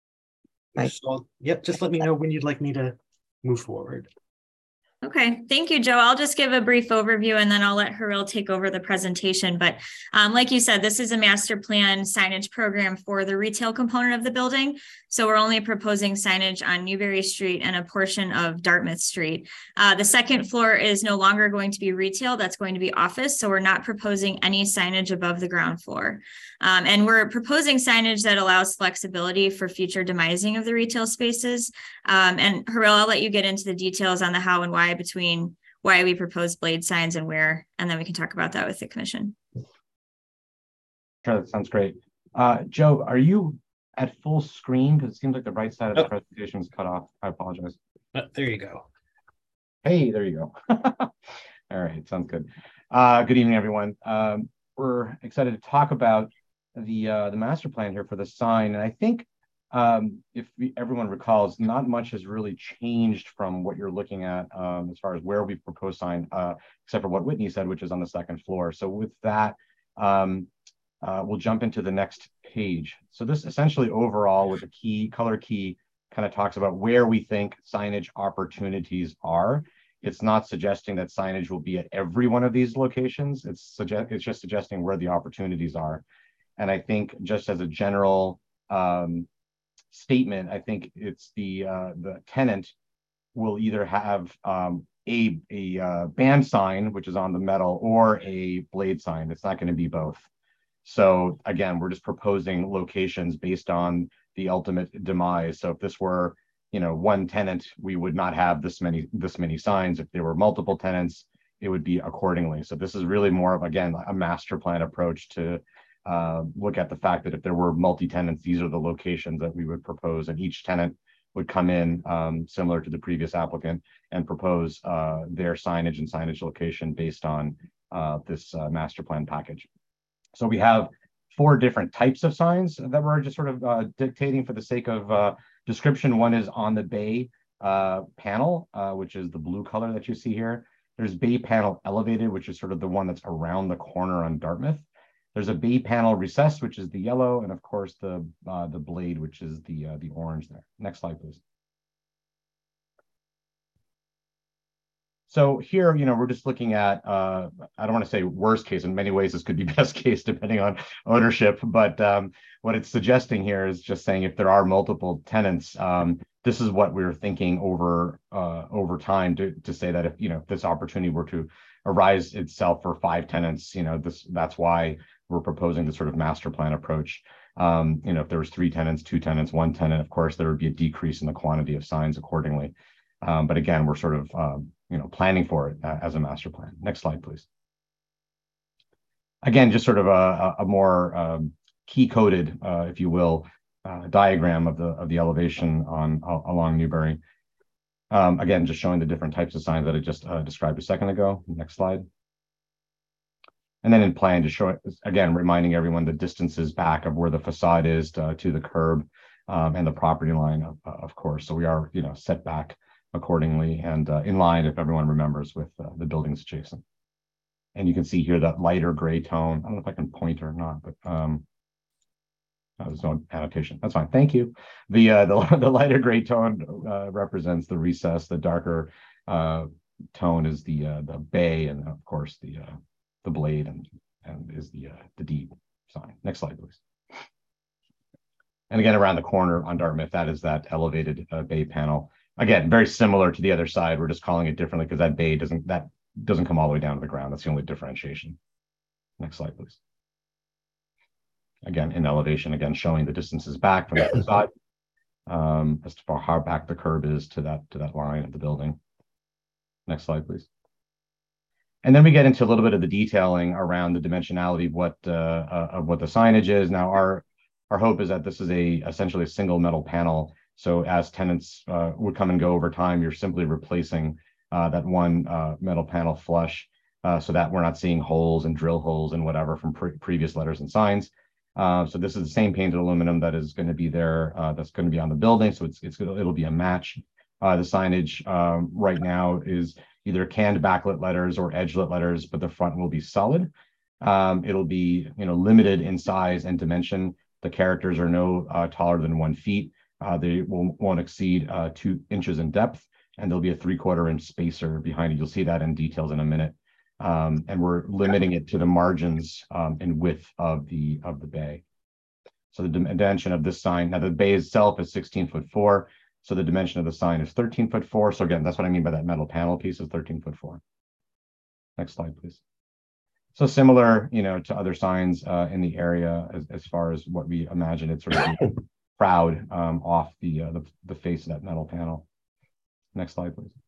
Right. So, yep, just let me know when you'd like me to move forward. Okay, thank you, Joe. I'll just give a brief overview and then I'll let Harel take over the presentation. But like you said, this is a master plan signage program for the retail component of the building. So we're only proposing signage on Newbury Street and a portion of Dartmouth Street. The second floor is no longer going to be retail, that's going to be office. So we're not proposing any signage above the ground floor. And we're proposing signage that allows flexibility for future demising of the retail spaces. And Harel, I'll let you get into the details on the how and why between why we propose blade signs and where, and then we can talk about that with the Commission. Sure, that sounds great. Joe, are you at full screen? Because it seems like the right side of the presentation is cut off. I apologize. There you go. Hey, there you go. All right, sounds good. Good evening, everyone. We're excited to talk about the master plan here for the sign, and I think everyone recalls, not much has really changed from what you're looking at as far as where we propose sign, except for what Whitney said, which is on the second floor. So with that, we'll jump into the next page. So this essentially overall with a key, color key, kind of talks about where we think signage opportunities are. It's not suggesting that signage will be at every one of these locations. It's just suggesting where the opportunities are. And I think just as a general statement, I think it's the tenant will either have a band sign, which is on the metal, or a blade sign. It's not going to be both. So again, we're just proposing locations based on the ultimate demise. So if this were, you know, one tenant, we would not have this many signs. If there were multiple tenants, it would be accordingly. So this is really more of, again, a master plan approach to look at the fact that if there were multi-tenants, these are the locations that we would propose, and each tenant would come in similar to the previous applicant and propose their signage and signage location based on this master plan package. So we have 4 different types of signs that we're just sort of dictating for the sake of description. One is on the bay panel, which is the blue color that you see here. There's bay panel elevated, which is sort of the one that's around the corner on Dartmouth. There's a bay panel recessed, which is the yellow, and of course the blade, which is the orange there. Next slide, please. So here, you know, we're just looking at, I don't want to say worst case. In many ways, this could be best case depending on ownership. But what it's suggesting here is just saying if there are multiple tenants, this is what we're thinking over time to say that if, you know, if this opportunity were to arise itself for 5 tenants, you know, that's why we're proposing this sort of master plan approach. You know, if there was 3 tenants, 2 tenants, 1 tenant, of course, there would be a decrease in the quantity of signs accordingly. But again, we're sort of, you know, planning for it as a master plan. Next slide, please. Again, just sort of a more key-coded, if you will, diagram of the elevation along Newbury. Again, just showing the different types of signs that I just described a second ago. Next slide. And then in plan to show it, again, reminding everyone the distances back of where the facade is to the curb and the property line, of course. So we are, you know, set back accordingly and in line, if everyone remembers, with the buildings adjacent. And you can see here that lighter gray tone. I don't know if I can point or not, but there's no annotation. That's fine. Thank you. The lighter gray tone represents the recess. The darker tone is the bay, and of course the blade and is the D sign. Next slide, please. And again, around the corner on Dartmouth, that is that elevated bay panel. Again, very similar to the other side. We're just calling it differently because that bay doesn't come all the way down to the ground. That's the only differentiation. Next slide, please. Again, in elevation, again, showing the distances back from the facade as to how back the curb is to that line of the building. Next slide, please. And then we get into a little bit of the detailing around the dimensionality of what the signage is. Now, our hope is that this is essentially a single metal panel. So as tenants would come and go over time, you're simply replacing that one metal panel flush so that we're not seeing holes and drill holes and whatever from previous letters and signs. So this is the same painted aluminum that is going to be there, that's going to be on the building. So it'll be a match. The signage right now is either canned backlit letters or edgelit letters, but the front will be solid. It'll be, you know, limited in size and dimension. The characters are no taller than 1 feet. They won't exceed 2 inches in depth, and there'll be a 3/4 inch spacer behind it. You'll see that in details in a minute. And we're limiting it to the margins and width of the bay. So the dimension of this sign, now the bay itself is 16'4", so the dimension of the sign is 13'4". So again, that's what I mean by that metal panel piece is 13'4". Next slide, please. So similar, you know, to other signs in the area as far as what we imagine it sort of proud off the face of that metal panel. Next slide, please.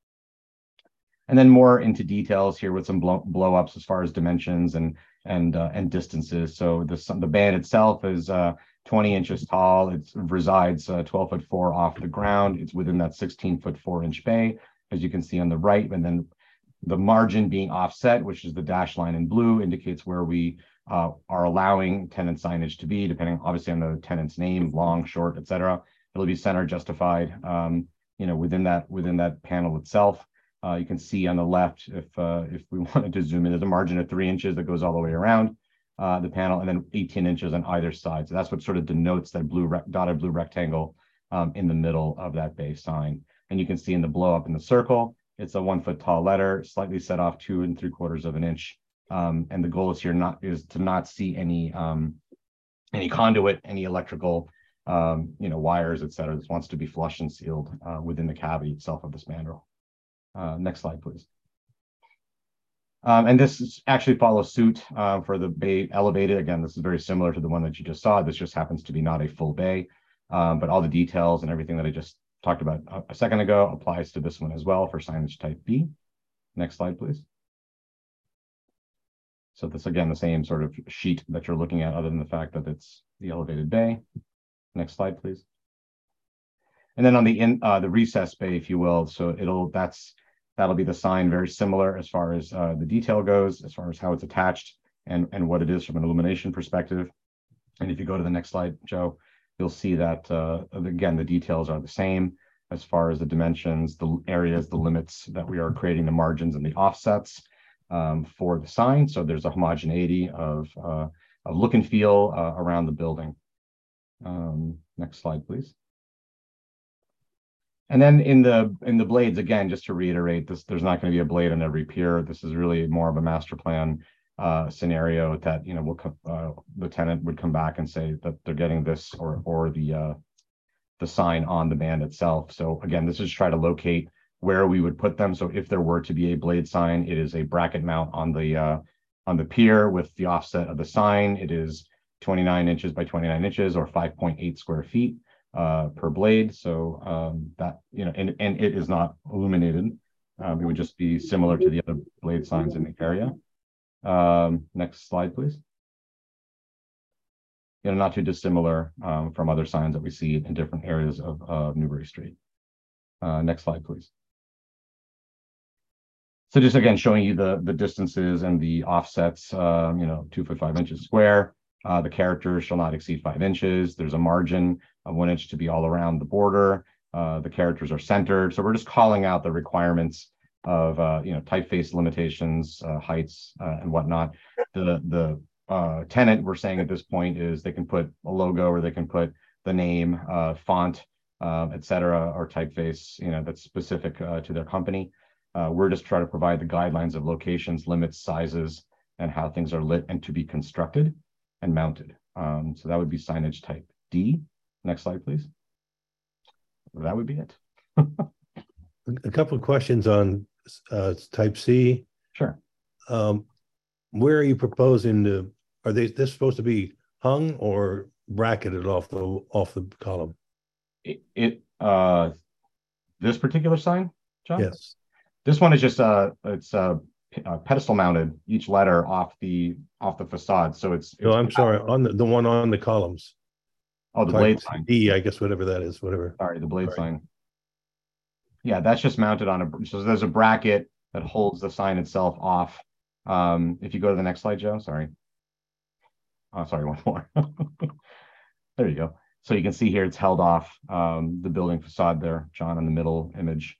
And then more into details here with some blow ups as far as dimensions and distances. So the band itself is 20 inches tall. It resides 12'4" off the ground. It's within that 16'4" inch bay, as you can see on the right. And then the margin being offset, which is the dashed line in blue, indicates where we are allowing tenant signage to be, depending obviously on the tenant's name, long, short, et cetera. It'll be center justified, within that panel itself. You can see on the left, if we wanted to zoom in, there's a margin of 3 inches that goes all the way around the panel, and then 18 inches on either side. So that's what sort of denotes that dotted blue rectangle in the middle of that base sign. And you can see in the blow up in the circle, it's a 1 foot tall letter, slightly set off 2 3/4 of an inch. And the goal is here is to not see any conduit, any electrical, wires, et cetera. This wants to be flush and sealed within the cavity itself of the spandrel. Next slide, please. And this actually follows suit for the bay elevated. Again, this is very similar to the one that you just saw. This just happens to be not a full bay, but all the details and everything that I just talked about a second ago applies to this one as well for signage type B. Next slide, please. So this, again, the same sort of sheet that you're looking at, other than the fact that it's the elevated bay. Next slide, please. And then on the recess bay, if you will, so that'll be the sign, very similar as far as the detail goes, as far as how it's attached and what it is from an illumination perspective. And if you go to the next slide, Joe, you'll see that, again, the details are the same as far as the dimensions, the areas, the limits that we are creating, the margins and the offsets for the sign. So there's a homogeneity of look and feel around the building. Next slide, please. And then in the blades, again, just to reiterate, there's not going to be a blade on every pier. This is really more of a master plan scenario that the tenant would come back and say that they're getting this or the sign on the band itself. So again, this is try to locate where we would put them. So if there were to be a blade sign, it is a bracket mount on the pier with the offset of the sign. It is 29 inches by 29 inches or 5.8 square feet per blade. So that, and it is not illuminated. It would just be similar to the other blade signs in the area. Next slide, please. Not too dissimilar from other signs that we see in different areas of Newbury Street. Next slide, please. So just again, showing you the distances and the offsets, 2 foot 5 inches square. The characters shall not exceed 5 inches. There's a margin of 1 inch to be all around the border. The characters are centered. So we're just calling out the requirements of, typeface limitations, heights, and whatnot. The tenant, we're saying at this point, is they can put a logo or they can put the name, font, et cetera, or typeface, that's specific to their company. We're just trying to provide the guidelines of locations, limits, sizes, and how things are lit and to be constructed and mounted. So that would be signage type D. Next slide, please. That would be it. A couple of questions on type C. Sure. Where are you proposing are this supposed to be hung or bracketed off the column? This particular sign, John? Yes. This one is just it's pedestal mounted, each letter off the facade. So it's no, I'm sorry, on the one on the columns. Oh, the blade sign. D, I guess, whatever that is, whatever. Sorry, the blade sign. Yeah, that's just mounted on so there's a bracket that holds the sign itself off. If you go to the next slide, Joe, sorry. Oh, sorry, one more. There you go. So you can see here it's held off the building facade there, John, in the middle image.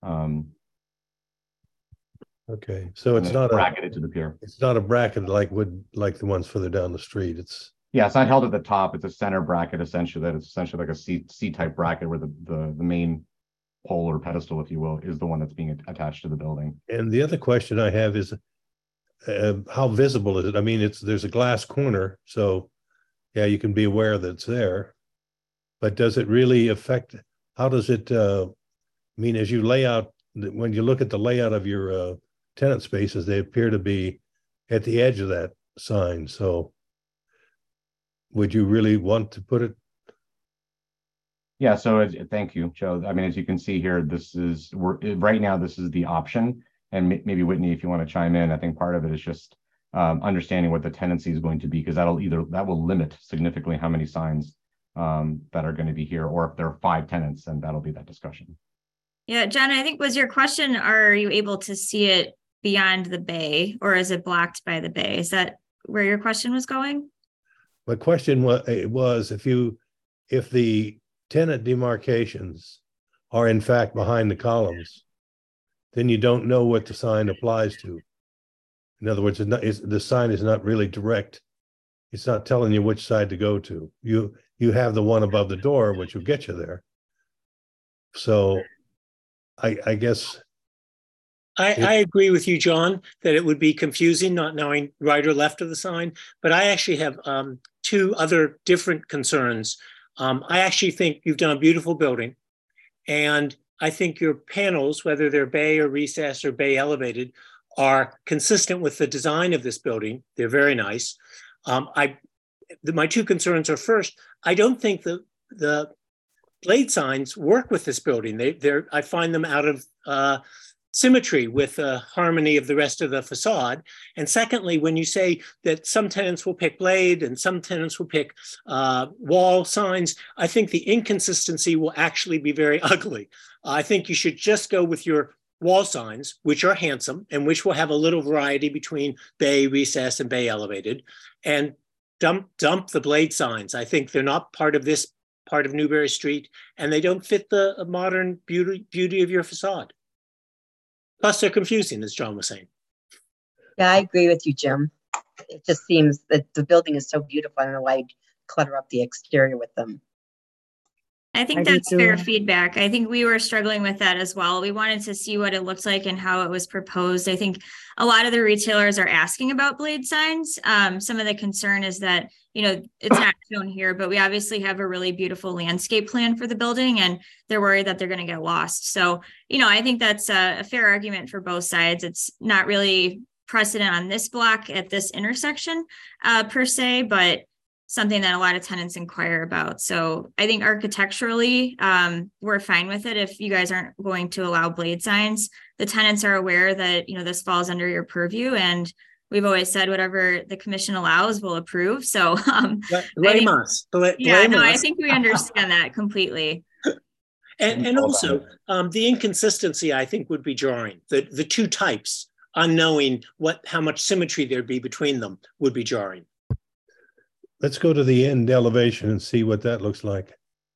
Okay, so it's not bracketed to the pier. It's not a bracket like the ones further down the street. It's not held at the top. It's a center bracket essentially. That is essentially like a C type bracket where the main pole or pedestal, if you will, is the one that's being attached to the building. And the other question I have is, how visible is it? I mean, there's a glass corner, so yeah, you can be aware that it's there. But does it really affect? How does it? As you lay out, when you look at the layout of your tenant spaces, they appear to be at the edge of that sign. So would you really want to put it? Yeah, so thank you, Joe. I mean, as you can see here, right now, this is the option. And maybe Whitney, if you want to chime in, I think part of it is just understanding what the tenancy is going to be, because that will limit significantly how many signs that are going to be here, or if there are 5 tenants, then that'll be that discussion. Yeah, John, I think was your question, are you able to see it beyond the bay, or is it blocked by the bay? Is that where your question was going? My question was if the tenant demarcations are in fact behind the columns, then you don't know what the sign applies to. In other words, the sign is not really direct. It's not telling you which side to go to. You have the one above the door, which will get you there. So I guess I agree with you, John, that it would be confusing not knowing right or left of the sign. But I actually have two other different concerns. I actually think you've done a beautiful building. And I think your panels, whether they're bay or recessed or bay elevated, are consistent with the design of this building. They're very nice. My two concerns are, first, I don't think the blade signs work with this building. I find them out of symmetry with the harmony of the rest of the facade. And secondly, when you say that some tenants will pick blade and some tenants will pick wall signs, I think the inconsistency will actually be very ugly. I think you should just go with your wall signs, which are handsome and which will have a little variety between bay, recess, and bay elevated, and dump the blade signs. I think they're not part of this part of Newbury Street, and they don't fit the modern beauty of your facade. Plus, they're confusing, as John was saying. Yeah, I agree with you, Jim. It just seems that the building is so beautiful. I don't know why I'd clutter up the exterior with them. I think that's fair feedback. I think we were struggling with that as well. We wanted to see what it looked like and how it was proposed. I think a lot of the retailers are asking about blade signs. Some of the concern is that, it's not shown here, but we obviously have a really beautiful landscape plan for the building, and they're worried that they're going to get lost. So, I think that's a fair argument for both sides. It's not really precedent on this block at this intersection per se, but something that a lot of tenants inquire about. So I think architecturally, we're fine with it if you guys aren't going to allow blade signs. The tenants are aware that, this falls under your purview, and we've always said whatever the commission allows, we'll approve. So blame us. I think we understand that completely. And also the inconsistency, I think, would be jarring. The two types, unknowing how much symmetry there'd be between them, would be jarring. Let's go to the end elevation and see what that looks like.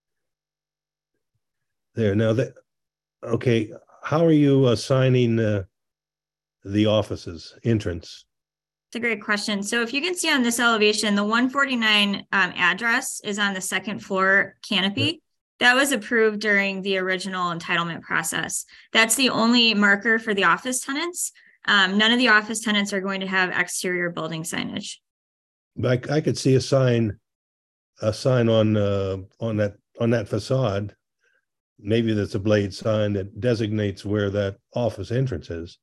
There, now okay, how are you assigning the offices entrance? It's a great question. So if you can see on this elevation, the 149 address is on the second floor canopy. That was approved during the original entitlement process. That's the only marker for the office tenants. None of the office tenants are going to have exterior building signage. I could see a sign on that facade. Maybe that's a blade sign that designates where that office entrance is.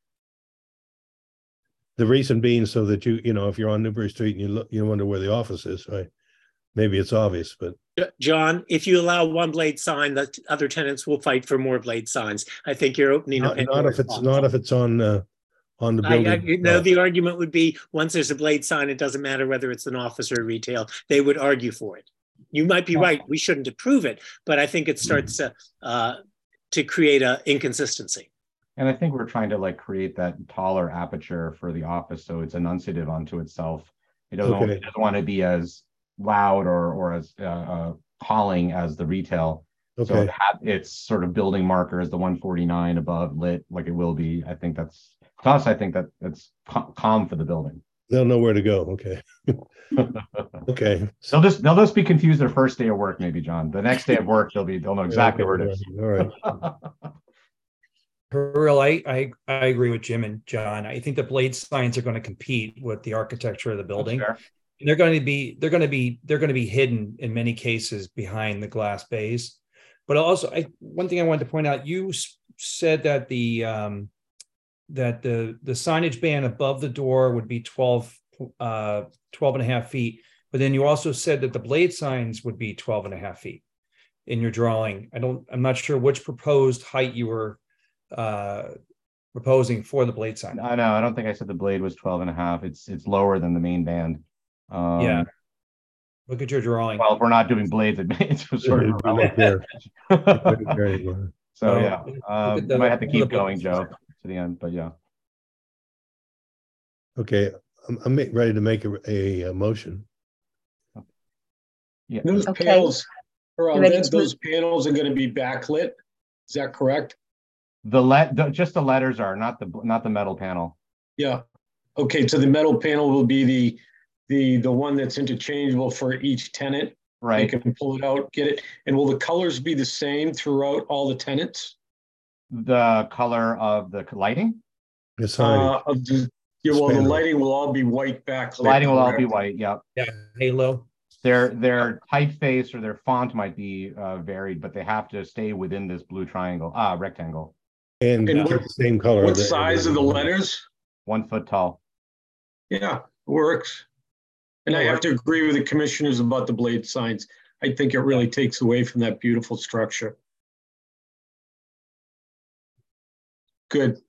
The reason being so that if you're on Newbury Street and you wonder where the office is, right? Maybe it's obvious, but John, if you allow one blade sign, the other tenants will fight for more blade signs. I think you're opening not if it's on the building. The argument would be once there's a blade sign, it doesn't matter whether it's an office or retail. They would argue for it. You might be right. We shouldn't approve it, but I think it starts to create an inconsistency. And I think we're trying to create that taller aperture for the office, so it's enunciative unto itself. It doesn't want to be as loud or as calling as the retail. Okay. So its sort of building marker is the 149 above lit like it will be. I think that's calm for the building. They'll know where to go. Okay. Okay. They'll just be confused their first day of work, maybe, John. The next day of work, they'll know exactly where it is. All right. Hurrell, I agree with Jim and John. I think the blade signs are going to compete with the architecture of the building. And they're going to be hidden in many cases behind the glass bays. But also, one thing I wanted to point out, you said that the signage band above the door would be 12 and a half feet. But then you also said that the blade signs would be 12 and a half feet in your drawing. I'm not sure which proposed height you were proposing for the blade sign. No, I don't think I said the blade was 12 and a half. It's lower than the main band. Yeah. Look at your drawing. Well, if we're not doing blades, it's sort of irrelevant. So yeah, you might have to keep going, Joe, to the end, but yeah. Okay, I'm ready to make a motion. Yeah. Those panels, those panels are going to be backlit. Is that correct? Just the letters are, not the metal panel. Yeah. Okay. So the metal panel will be the one that's interchangeable for each tenant. Right. You can pull it out, get it. And will the colors be the same throughout all the tenants? The color of the lighting? The signage. The lighting will all be white backlit. The lighting will all be white. Yep. Yeah. Halo. Their typeface or their font might be varied, but they have to stay within this blue rectangle. And the same color. What size are the letters? 1 foot tall. Yeah, works. And I have to agree with the commissioners about the blade signs. I think it really takes away from that beautiful structure. Good.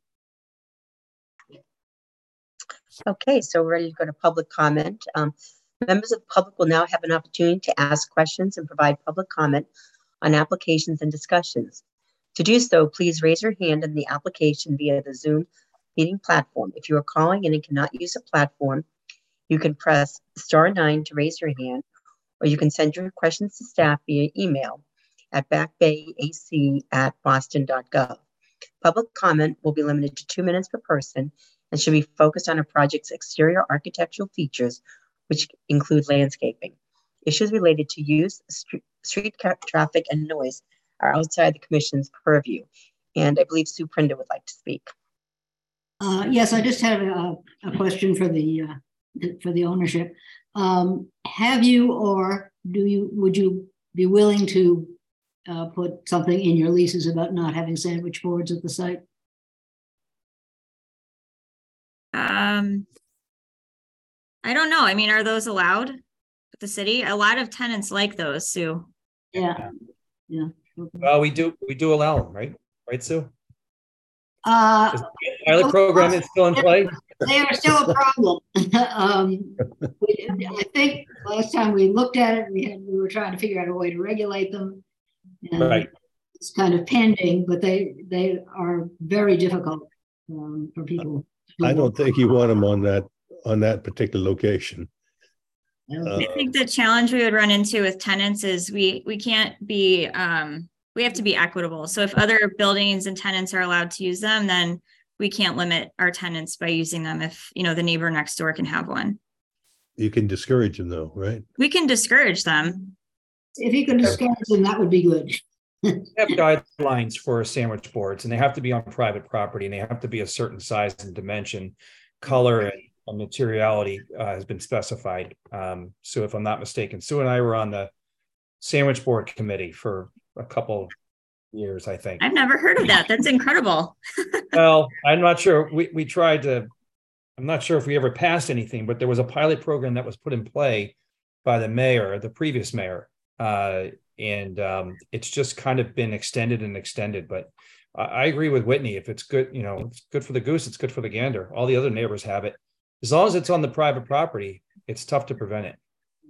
Okay, so we're ready to go to public comment. Members of the public will now have an opportunity to ask questions and provide public comment on applications and discussions. To do so, please raise your hand in the application via the Zoom meeting platform. If you are calling in and cannot use a platform, you can press *9 to raise your hand, or you can send your questions to staff via email at backbayac@boston.gov. Public comment will be limited to 2 minutes per person and should be focused on a project's exterior architectural features, which include landscaping. Issues related to use, street traffic, and noise are outside the commission's purview. And I believe Sue Prinder would like to speak. Yes, I just have a question for the ownership. Have you, or would you be willing to put something in your leases about not having sandwich boards at the site? I don't know. I mean, are those allowed at the city? A lot of tenants like those, Sue. Yeah. Well, we do allow them, right? Right, Sue? The pilot program is still in play? They are still a problem. I think last time we looked at it, we were trying to figure out a way to regulate them. And right. It's kind of pending, but they are very difficult for people. I don't think you want them on that particular location. I think the challenge we would run into with tenants is we can't be we have to be equitable. So if other buildings and tenants are allowed to use them, then we can't limit our tenants by using them if, the neighbor next door can have one. You can discourage them though, right? We can discourage them. If you can discourage them, that would be good. We have guidelines for sandwich boards, and they have to be on private property, and they have to be a certain size and dimension. Color and materiality has been specified. So if I'm not mistaken, Sue and I were on the sandwich board committee for a couple of years, I think. I've never heard of that. That's incredible. Well, I'm not sure. We tried to, I'm not sure if we ever passed anything, but there was a pilot program that was put in play by the previous mayor. And it's just kind of been extended. But I agree with Whitney. If it's good, it's good for the goose, it's good for the gander. All the other neighbors have it. As long as it's on the private property, it's tough to prevent it.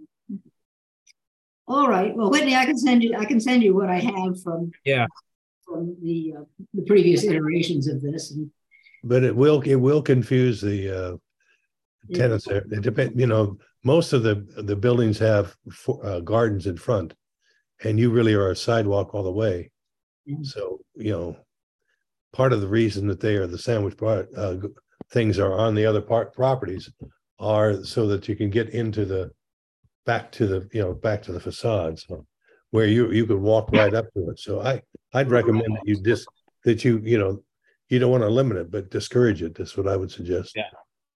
All right. Well, Whitney, I can send you what I have from the previous iterations of this. But it will confuse the tenants there. It depends. Most of the buildings have gardens in front, and you really are a sidewalk all the way. So part of the reason that they are the sandwich things are on the other properties are so that you can get into back to the facade, so where you could walk right up to it. So I'd recommend that you don't want to limit it, but discourage it. That's what I would suggest. Yeah.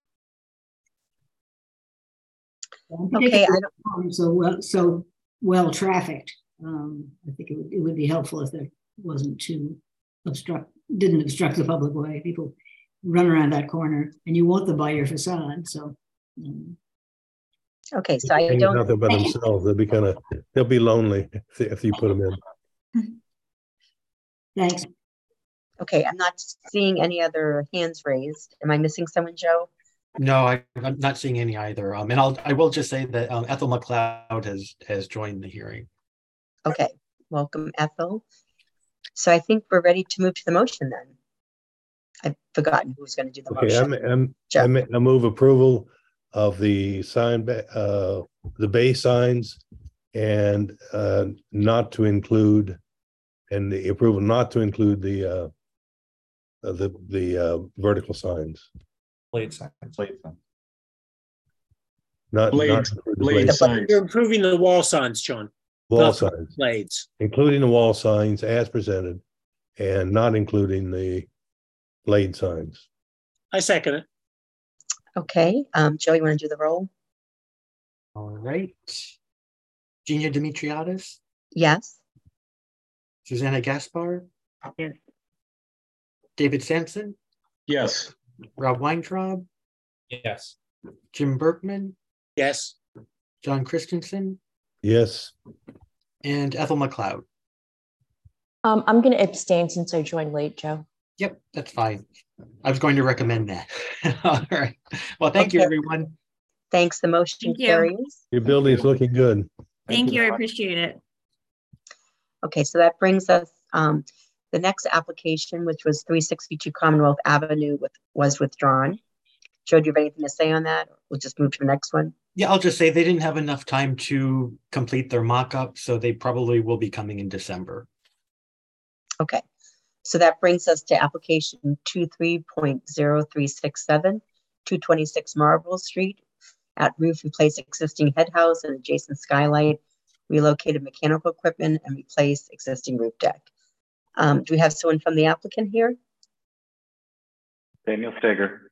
Okay. So well trafficked. I think it would be helpful if there wasn't too didn't obstruct the public way. People run around that corner, and you want them by your facade. So. Okay, so I don't. Nothing by themselves. They'll be lonely if you put them in. Thanks. Okay, I'm not seeing any other hands raised. Am I missing someone, Joe? No, I'm not seeing any either. And I will just say that Ethel McLeod has joined the hearing. Okay, welcome, Ethel. So I think we're ready to move to the motion then. I've forgotten who's going to do the motion. I move approval of the sign, the bay signs, and not to include, and the approval not to include the vertical signs. Blade signs. Blade signs. Not Blade signs. You're improving the wall signs, John. Wall signs. Blades. Including the wall signs as presented, and not including the blade signs. I second it. Okay, Joe, you want to do the roll? All right. Gina Dimitriadis? Yes. Susanna Gaspar? Yes. David Sampson? Yes. Rob Weintraub? Yes. Jim Berkman? Yes. John Christensen? Yes. And Ethel McLeod? I'm going to abstain since I joined late, Joe. Yep, that's fine. I was going to recommend that. All right. Well, thank you, everyone. Thanks. The motion carries. Your building's looking good. Thank you. I appreciate it. Okay, so that brings us the next application, which was 362 Commonwealth Avenue, was withdrawn. Joe, do you have anything to say on that? We'll just move to the next one. Yeah, I'll just say they didn't have enough time to complete their mock-up, so they probably will be coming in December. Okay, so that brings us to application 23.0367, 226 Marlborough Street. At roof, replace existing head house and adjacent skylight, relocated mechanical equipment, and replace existing roof deck. Do we have someone from the applicant here? Daniel Steger.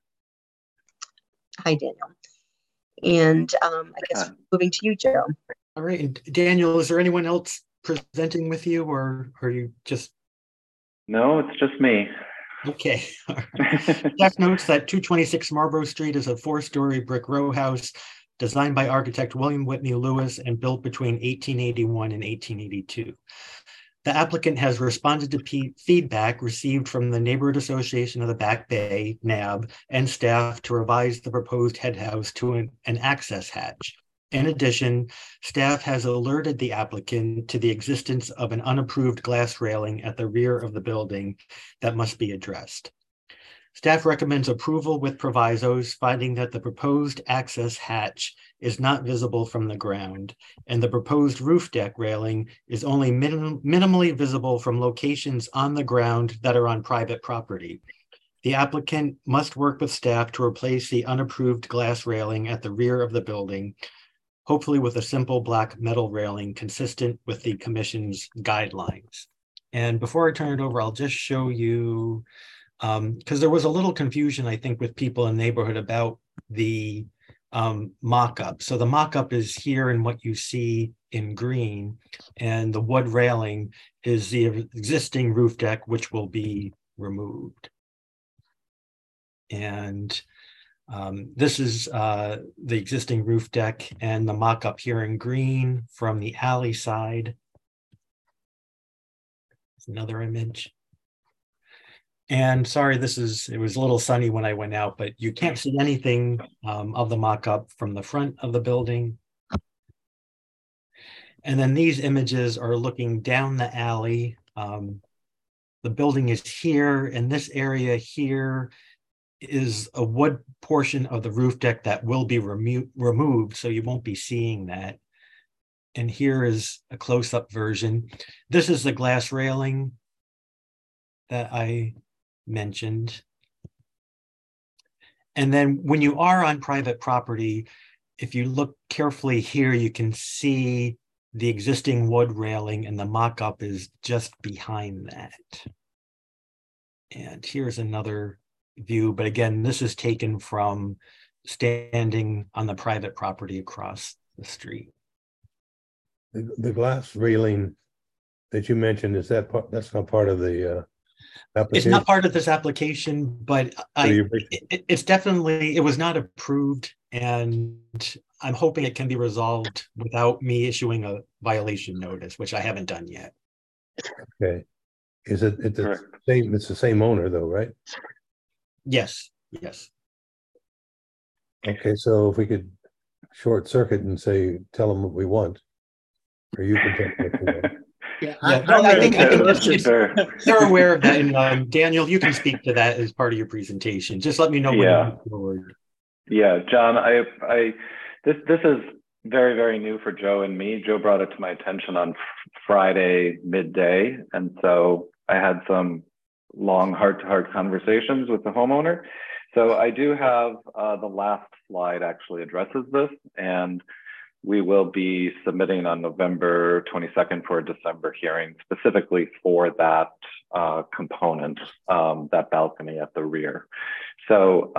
Hi, Daniel. And I guess moving to you, Joe. All right. And Daniel, is there anyone else presenting with you, or are you just... No, it's just me. Okay. Staff notes that 226 Marlborough Street is a 4-story brick row house designed by architect William Whitney Lewis and built between 1881 and 1882. The applicant has responded to feedback received from the Neighborhood Association of the Back Bay, NAB, and staff to revise the proposed head house to an access hatch. In addition, staff has alerted the applicant to the existence of an unapproved glass railing at the rear of the building that must be addressed. Staff recommends approval with provisos, finding that the proposed access hatch is not visible from the ground, and the proposed roof deck railing is only minimally visible from locations on the ground that are on private property. The applicant must work with staff to replace the unapproved glass railing at the rear of the building, hopefully with a simple black metal railing consistent with the commission's guidelines. And before I turn it over, I'll just show you, because there was a little confusion, I think, with people in the neighborhood about the mock-up. So the mock-up is here in what you see in green, and the wood railing is the existing roof deck, which will be removed. And this is the existing roof deck, and the mock-up here in green from the alley side. There's another image. And sorry, it was a little sunny when I went out, but you can't see anything of the mock-up from the front of the building. And then these images are looking down the alley. The building is here, and this area here is a wood portion of the roof deck that will be removed, so you won't be seeing that. And here is a close-up version. This is the glass railing that I mentioned. And then when you are on private property, if you look carefully here, you can see the existing wood railing, and the mock-up is just behind that. And here's another view, but again, this is taken from standing on the private property across the street. The glass railing that you mentioned, is that part, that's not part of the application? It's not part of this application, but it's definitely, it was not approved, and I'm hoping it can be resolved without me issuing a violation notice, which I haven't done yet. Okay. It's the same owner though, right? Yes, yes. Okay, so if we could short circuit and tell them what we want, or you can tell them what we want. Yeah, I think they're aware of that. And Daniel, you can speak to that as part of your presentation. Just let me know when you move forward. Yeah, John, this is very, very new for Joe and me. Joe brought it to my attention on Friday midday. And so I had some long heart-to-heart conversations with the homeowner. So I do have the last slide actually addresses this, and we will be submitting on November 22nd for a December hearing specifically for that component, that balcony at the rear. So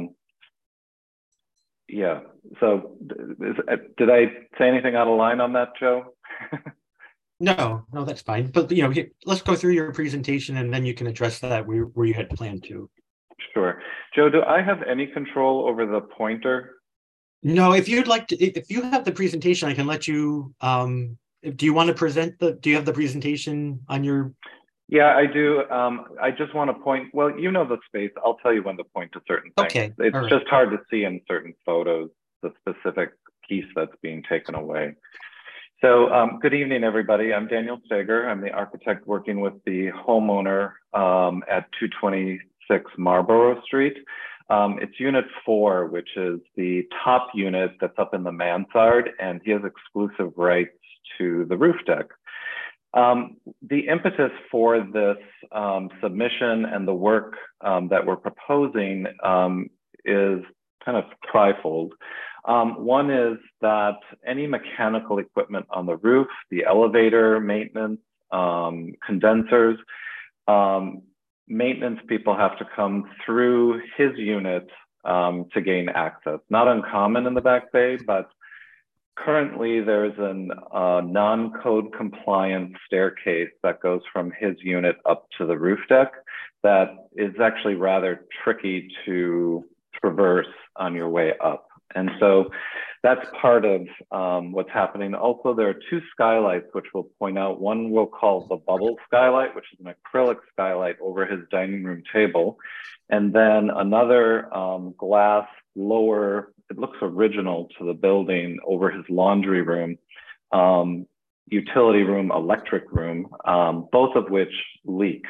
yeah, so did I say anything out of line on that, Joe? No, that's fine. But let's go through your presentation and then you can address that where you had planned to. Sure. Joe, do I have any control over the pointer? No, if you'd like to, if you have the presentation, I can let you, do you want to present do you have the presentation on your? Yeah, I do. I just want to point, well, you know the space. I'll tell you when to point to certain things. Okay. It's just hard to see in certain photos, the specific piece that's being taken away. So good evening, everybody. I'm Daniel Steger. I'm the architect working with the homeowner at 226 Marlborough Street. It's unit 4, which is the top unit that's up in the mansard, and he has exclusive rights to the roof deck. The impetus for this submission and the work that we're proposing is kind of trifold. One is that any mechanical equipment on the roof, the elevator maintenance, condensers, maintenance people have to come through his unit to gain access. Not uncommon in the Back Bay, but currently there's an non-code compliant staircase that goes from his unit up to the roof deck that is actually rather tricky to traverse on your way up. And so that's part of what's happening. Also, there are 2 skylights, which we'll point out. One we'll call the bubble skylight, which is an acrylic skylight over his dining room table. And then another glass lower, it looks original to the building, over his laundry room, utility room, electric room, both of which leak.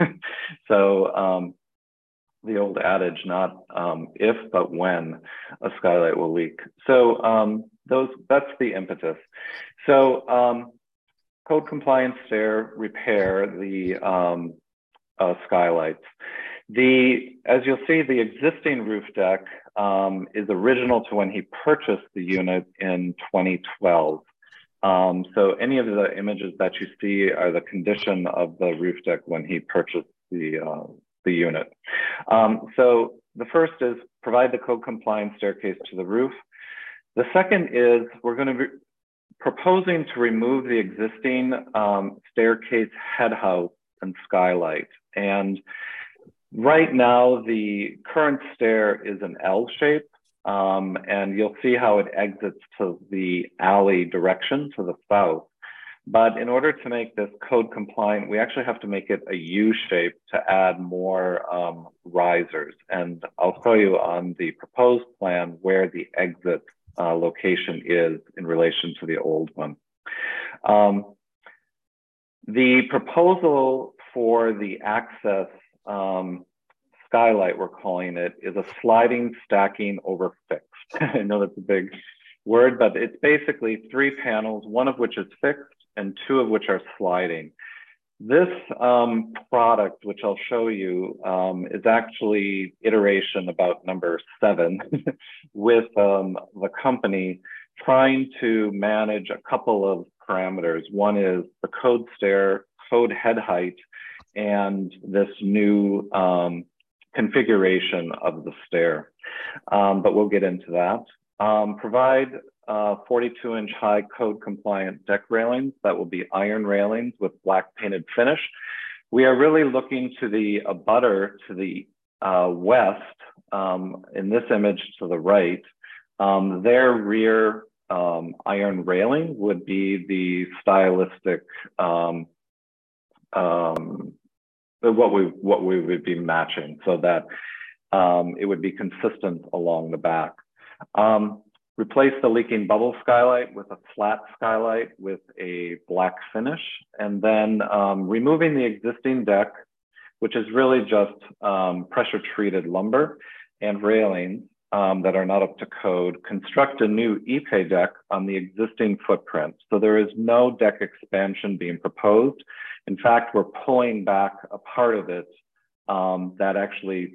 So the old adage, not if, but when a skylight will leak. So that's the impetus. So code compliance stair repair, the skylights. As you'll see, the existing roof deck is original to when he purchased the unit in 2012. So any of the images that you see are the condition of the roof deck when he purchased the unit. So the first is provide the code compliant staircase to the roof. The second is we're going to be proposing to remove the existing staircase head house and skylight. And right now, the current stair is an L shape, and you'll see how it exits to the alley direction to the south. But in order to make this code compliant, we actually have to make it a U shape to add more risers. And I'll show you on the proposed plan where the exit location is in relation to the old one. The proposal for the access skylight, we're calling it, is a sliding stacking over fixed. I know that's a big word, but it's basically 3 panels, one of which is fixed and 2 of which are sliding. This product, which I'll show you, is actually iteration about number 7 with the company trying to manage a couple of parameters. One is the code stair, code head height, and this new configuration of the stair. But we'll get into that. Provide 42-inch high code compliant deck railings that will be iron railings with black painted finish. We are really looking to the abutter to the west, in this image to the right. Their rear iron railing would be the stylistic, what we would be matching, so that it would be consistent along the back. Replace the leaking bubble skylight with a flat skylight with a black finish, and then removing the existing deck, which is really just pressure treated lumber and railings, that are not up to code, construct a new epay deck on the existing footprint. So there is no deck expansion being proposed. In fact, we're pulling back a part of it that actually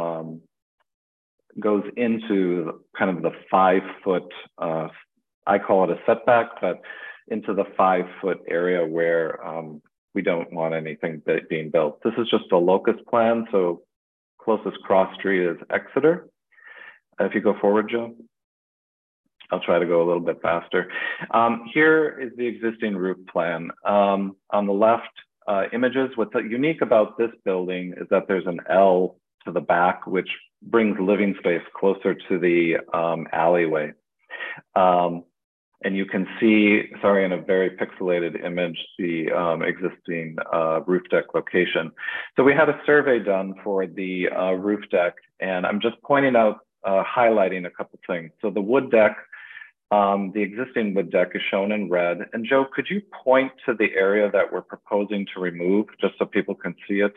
goes into kind of the 5 foot, I call it a setback, but into the 5 foot area where we don't want anything being built. This is just a locust plan, so closest cross street is Exeter. If you go forward, Joe. I'll try to go a little bit faster. Here is the existing roof plan. On the left images, what's unique about this building is that there's an L to the back, which brings living space closer to the alleyway. And you can see, sorry, in a very pixelated image, the existing roof deck location. So we had a survey done for the roof deck, and I'm just pointing out, highlighting a couple things. So the wood deck, the existing wood deck is shown in red. And Joe, could you point to the area that we're proposing to remove, just so people can see it?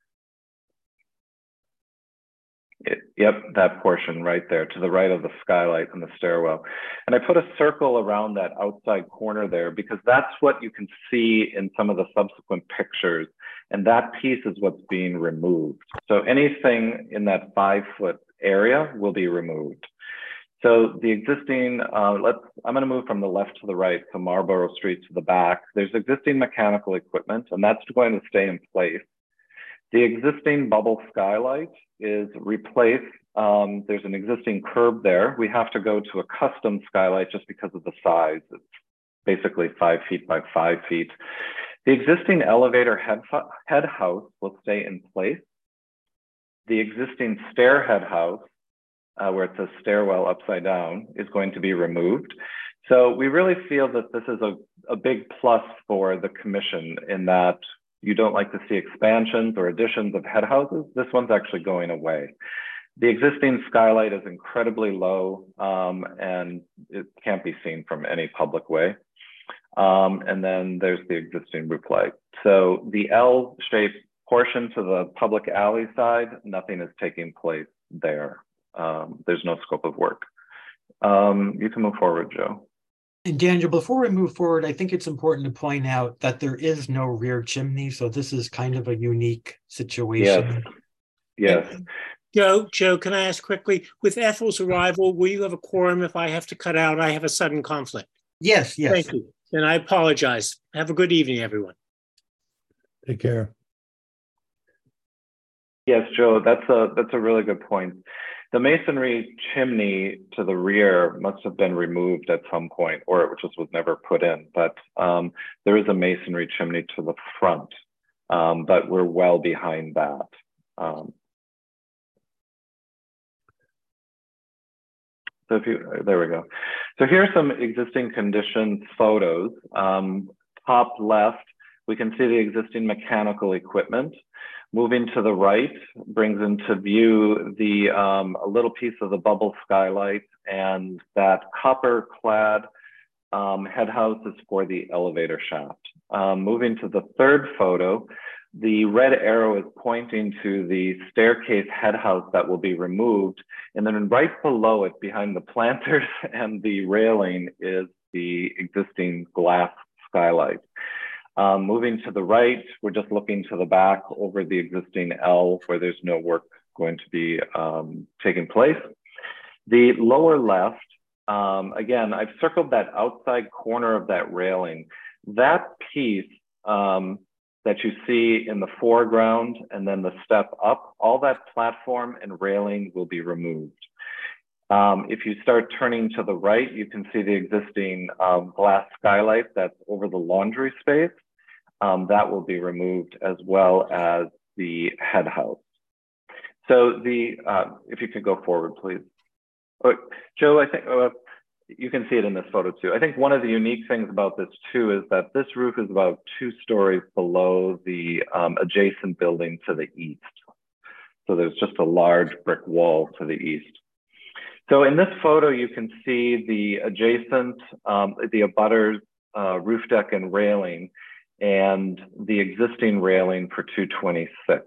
Yep, that portion right there to the right of the skylight and the stairwell. And I put a circle around that outside corner there because that's what you can see in some of the subsequent pictures. And that piece is what's being removed. So anything in that 5 foot area will be removed. So the existing, I'm gonna move from the left to the right, so Marlborough Street to the back. There's existing mechanical equipment, and that's going to stay in place. The existing bubble skylight is replaced. There's an existing curb there. We have to go to a custom skylight just because of the size. It's basically 5 feet by 5 feet. The existing elevator head house will stay in place. The existing stair head house, where it says stairwell upside down, is going to be removed. So we really feel that this is a big plus for the commission in that you don't like to see expansions or additions of head houses. This one's actually going away. The existing skylight is incredibly low and it can't be seen from any public way. And then there's the existing roof light. So the L-shaped portion to the public alley side, nothing is taking place there. There's no scope of work. You can move forward, Joe. And Daniel, before we move forward, I think it's important to point out that there is no rear chimney. So this is kind of a unique situation. Yes. Joe, can I ask quickly, with Ethel's arrival, will you have a quorum if I have to cut out? I have a sudden conflict. Yes. Thank you. And I apologize. Have a good evening, everyone. Take care. Yes, Joe, that's a really good point. The masonry chimney to the rear must have been removed at some point, or it just was never put in. But there is a masonry chimney to the front, but we're well behind that. So there we go. So here are some existing condition photos. Top left, we can see the existing mechanical equipment. Moving to the right brings into view the a little piece of the bubble skylight, and that copper clad head house is for the elevator shaft. Moving to the third photo, the red arrow is pointing to the staircase head house that will be removed. And then right below it, behind the planters and the railing, is the existing glass skylight. Moving to the right, we're just looking to the back over the existing L where there's no work going to be taking place. The lower left, again, I've circled that outside corner of that railing. That piece that you see in the foreground and then the step up, all that platform and railing will be removed. If you start turning to the right, you can see the existing glass skylight that's over the laundry space. That will be removed, as well as the head house. So if you could go forward, please. Joe, I think you can see it in this photo too. I think one of the unique things about this too is that this roof is about 2 stories below the adjacent building to the east. So there's just a large brick wall to the east. So in this photo, you can see the adjacent, the abutters roof deck and railing, and the existing railing for 226.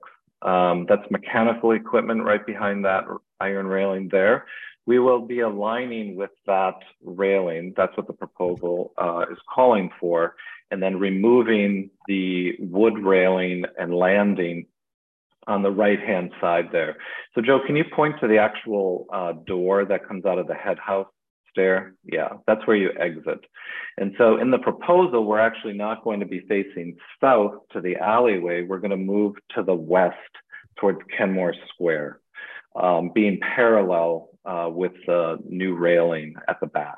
That's mechanical equipment right behind that iron railing there. We will be aligning with that railing. That's what the proposal is calling for. And then removing the wood railing and landing on the right-hand side there. So Joe, can you point to the actual door that comes out of the head house stair? Yeah, that's where you exit. And so in the proposal, we're actually not going to be facing south to the alleyway. We're going to move to the west towards Kenmore Square, being parallel with the new railing at the back.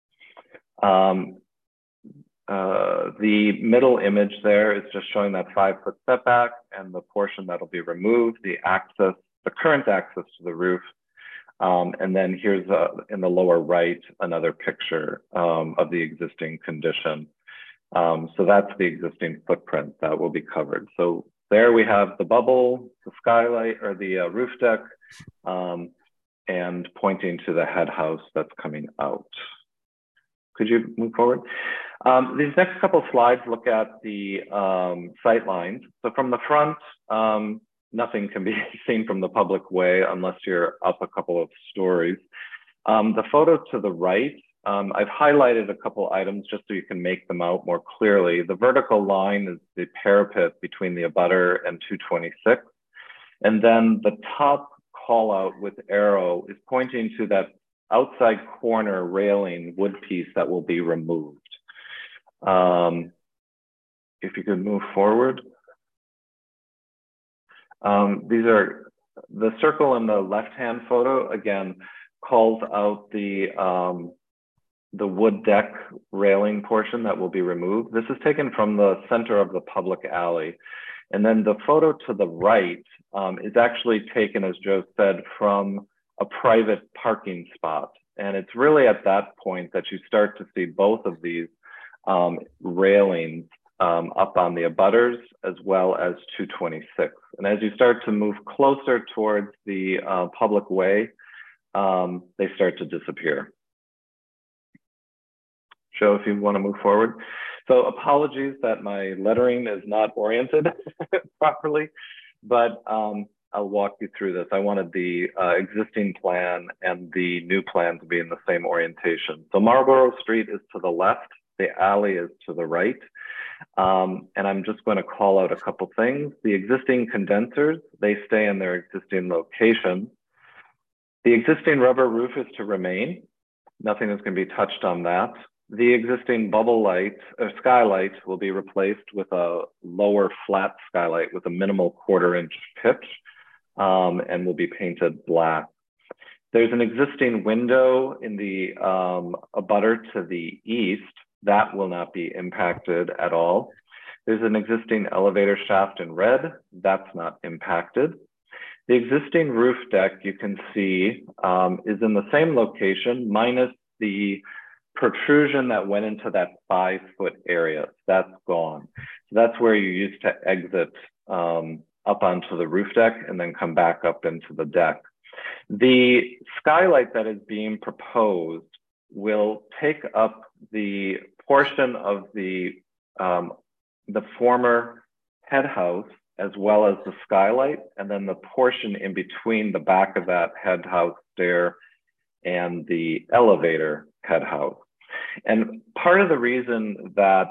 The middle image there is just showing that 5-foot setback and the portion that'll be removed, the current access to the roof. And then here's in the lower right, another picture of the existing condition. So that's the existing footprint that will be covered. So there we have the bubble, the skylight, or the roof deck, and pointing to the head house that's coming out. Could you move forward? These next couple of slides look at the sight lines. So from the front, nothing can be seen from the public way unless you're up a couple of stories. The photo to the right, I've highlighted a couple items just so you can make them out more clearly. The vertical line is the parapet between the abutter and 226. And then the top call out with arrow is pointing to that outside corner railing wood piece that will be removed. If you could move forward. These are the circle in the left-hand photo, again, calls out the wood deck railing portion that will be removed. This is taken from the center of the public alley. And then the photo to the right is actually taken, as Joe said, from a private parking spot. And it's really at that point that you start to see both of these railings up on the abutters as well as 226. And as you start to move closer towards the public way, they start to disappear. Joe, if you want to move forward. So apologies that my lettering is not oriented properly, but I'll walk you through this. I wanted the existing plan and the new plan to be in the same orientation. So Marlborough Street is to the left, the alley is to the right. And I'm just going to call out a couple things. The existing condensers, they stay in their existing location. The existing rubber roof is to remain. Nothing is going to be touched on that. The existing bubble light or skylight will be replaced with a lower flat skylight with a minimal 1/4-inch pitch and will be painted black. There's an existing window in the abutter to the east. That will not be impacted at all. There's an existing elevator shaft in red. That's not impacted. The existing roof deck, you can see, is in the same location, minus the protrusion that went into that 5-foot area. That's gone. So that's where you used to exit up onto the roof deck and then come back up into the deck. The skylight that is being proposed will take up the portion of the former head house as well as the skylight, and then the portion in between the back of that head house stair and the elevator head house. And part of the reason that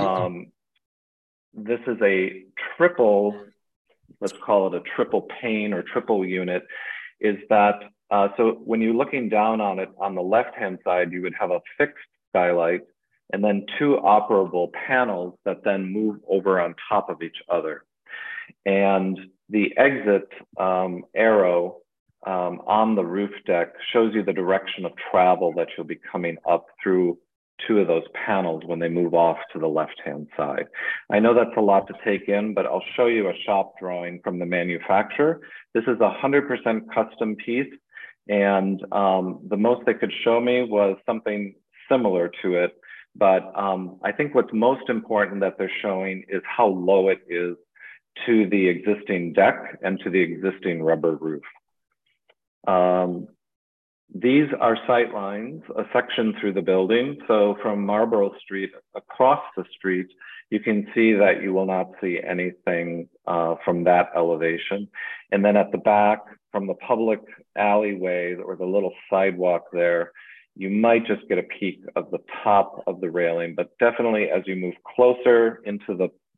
this is a triple, let's call it a triple pane or triple unit, is that so when you're looking down on it on the left-hand side, you would have a fixed skylight and then 2 operable panels that then move over on top of each other. And the exit arrow on the roof deck shows you the direction of travel that you'll be coming up through 2 of those panels when they move off to the left-hand side. I know that's a lot to take in, but I'll show you a shop drawing from the manufacturer. This is a 100% custom piece, and the most they could show me was something similar to it. But I think what's most important that they're showing is how low it is to the existing deck and to the existing rubber roof. These are sight lines, a section through the building. So from Marlborough Street across the street, you can see that you will not see anything from that elevation. And then at the back, from the public alleyway or the little sidewalk there, you might just get a peek of the top of the railing, but definitely as you move closer into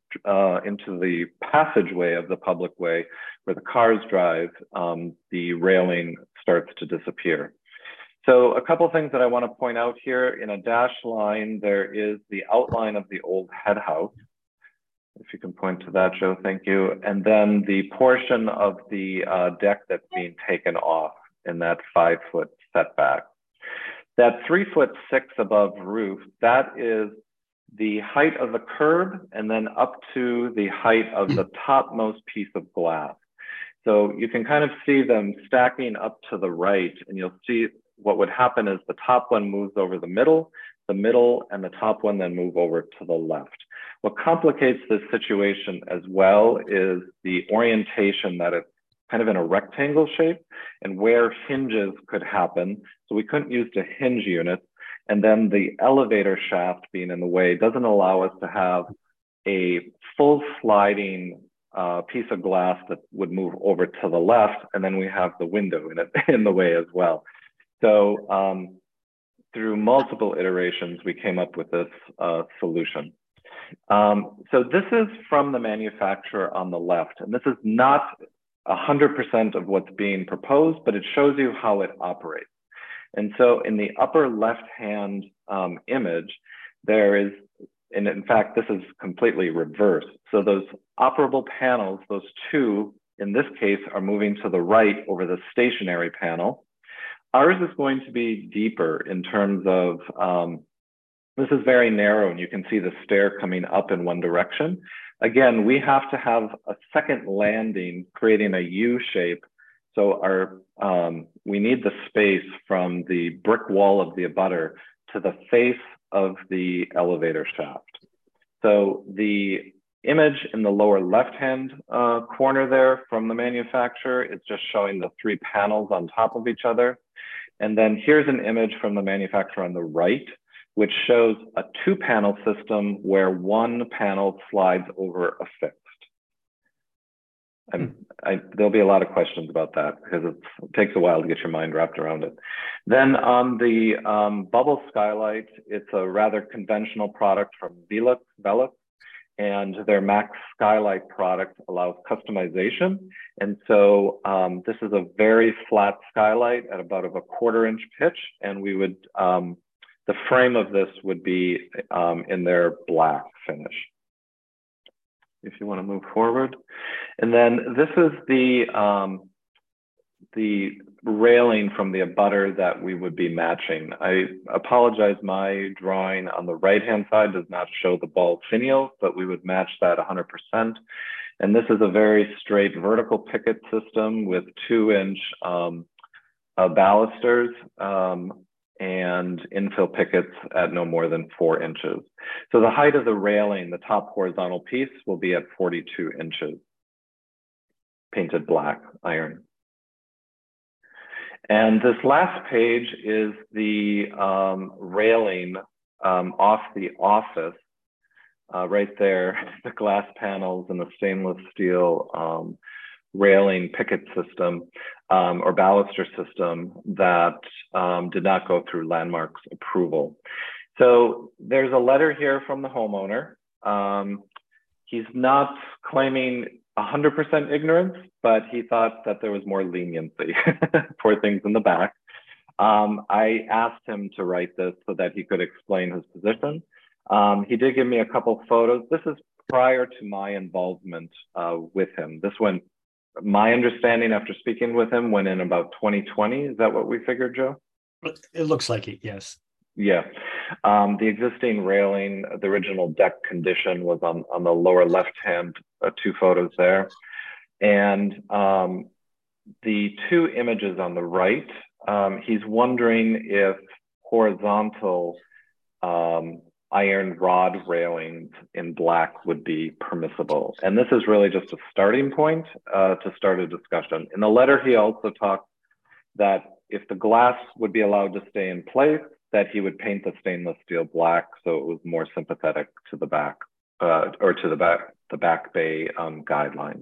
the passageway of the public way where the cars drive, the railing starts to disappear. So a couple things that I want to point out here. In a dashed line, there is the outline of the old head house. If you can point to that, Joe, thank you. And then the portion of the deck that's being taken off in that 5-foot setback. That 3'6" above roof, that is the height of the curb and then up to the height of the topmost piece of glass. So you can kind of see them stacking up to the right, and you'll see what would happen is the top one moves over the middle and the top one then move over to the left. What complicates this situation as well is the orientation that it's kind of in a rectangle shape and where hinges could happen. So we couldn't use the hinge units. And then the elevator shaft being in the way doesn't allow us to have a full sliding piece of glass that would move over to the left. And then we have the window in the way as well. So through multiple iterations, we came up with this solution. So this is from the manufacturer on the left, and this is not 100% of what's being proposed, but it shows you how it operates. And so in the upper left-hand image, there is, and in fact, this is completely reversed. So those operable panels, those two, in this case, are moving to the right over the stationary panel. Ours is going to be deeper in terms of, this is very narrow and you can see the stair coming up in one direction. Again, we have to have a second landing, creating a U shape. So we need the space from the brick wall of the abutter to the face of the elevator shaft. So the image in the lower left-hand corner there from the manufacturer, it's just showing the 3 panels on top of each other. And then here's an image from the manufacturer on the right, which shows a 2-panel system where 1 panel slides over a fixed. There'll be a lot of questions about that because it takes a while to get your mind wrapped around it. Then on the bubble skylight, it's a rather conventional product from Velux, and their Max Skylight product allows customization. And so this is a very flat skylight at about a 1/4-inch pitch, and we would, the frame of this would be in their black finish. If you want to move forward. And then this is the railing from the abutter that we would be matching. I apologize, my drawing on the right-hand side does not show the ball finials, but we would match that 100%. And this is a very straight vertical picket system with 2-inch balusters and infill pickets at no more than 4 inches. So the height of the railing, the top horizontal piece, will be at 42 inches, painted black iron. And this last page is the railing off the office. Right there, the glass panels and the stainless steel railing picket system or baluster system that did not go through Landmark's approval. So there's a letter here from the homeowner. He's not claiming 100% ignorance, but he thought that there was more leniency for things in the back. I asked him to write this so that he could explain his position. He did give me a couple photos. This is prior to my involvement with him. This went, my understanding after speaking with him, went in about 2020. Is that what we figured, Joe? It looks like it, yes. Yeah. The existing railing, the original deck condition was on the lower left-hand 2 photos there. And the 2 images on the right, he's wondering if horizontal iron rod railings in black would be permissible. And this is really just a starting point to start a discussion. In the letter, he also talked that if the glass would be allowed to stay in place, that he would paint the stainless steel black so it was more sympathetic to the back or to the back bay guideline.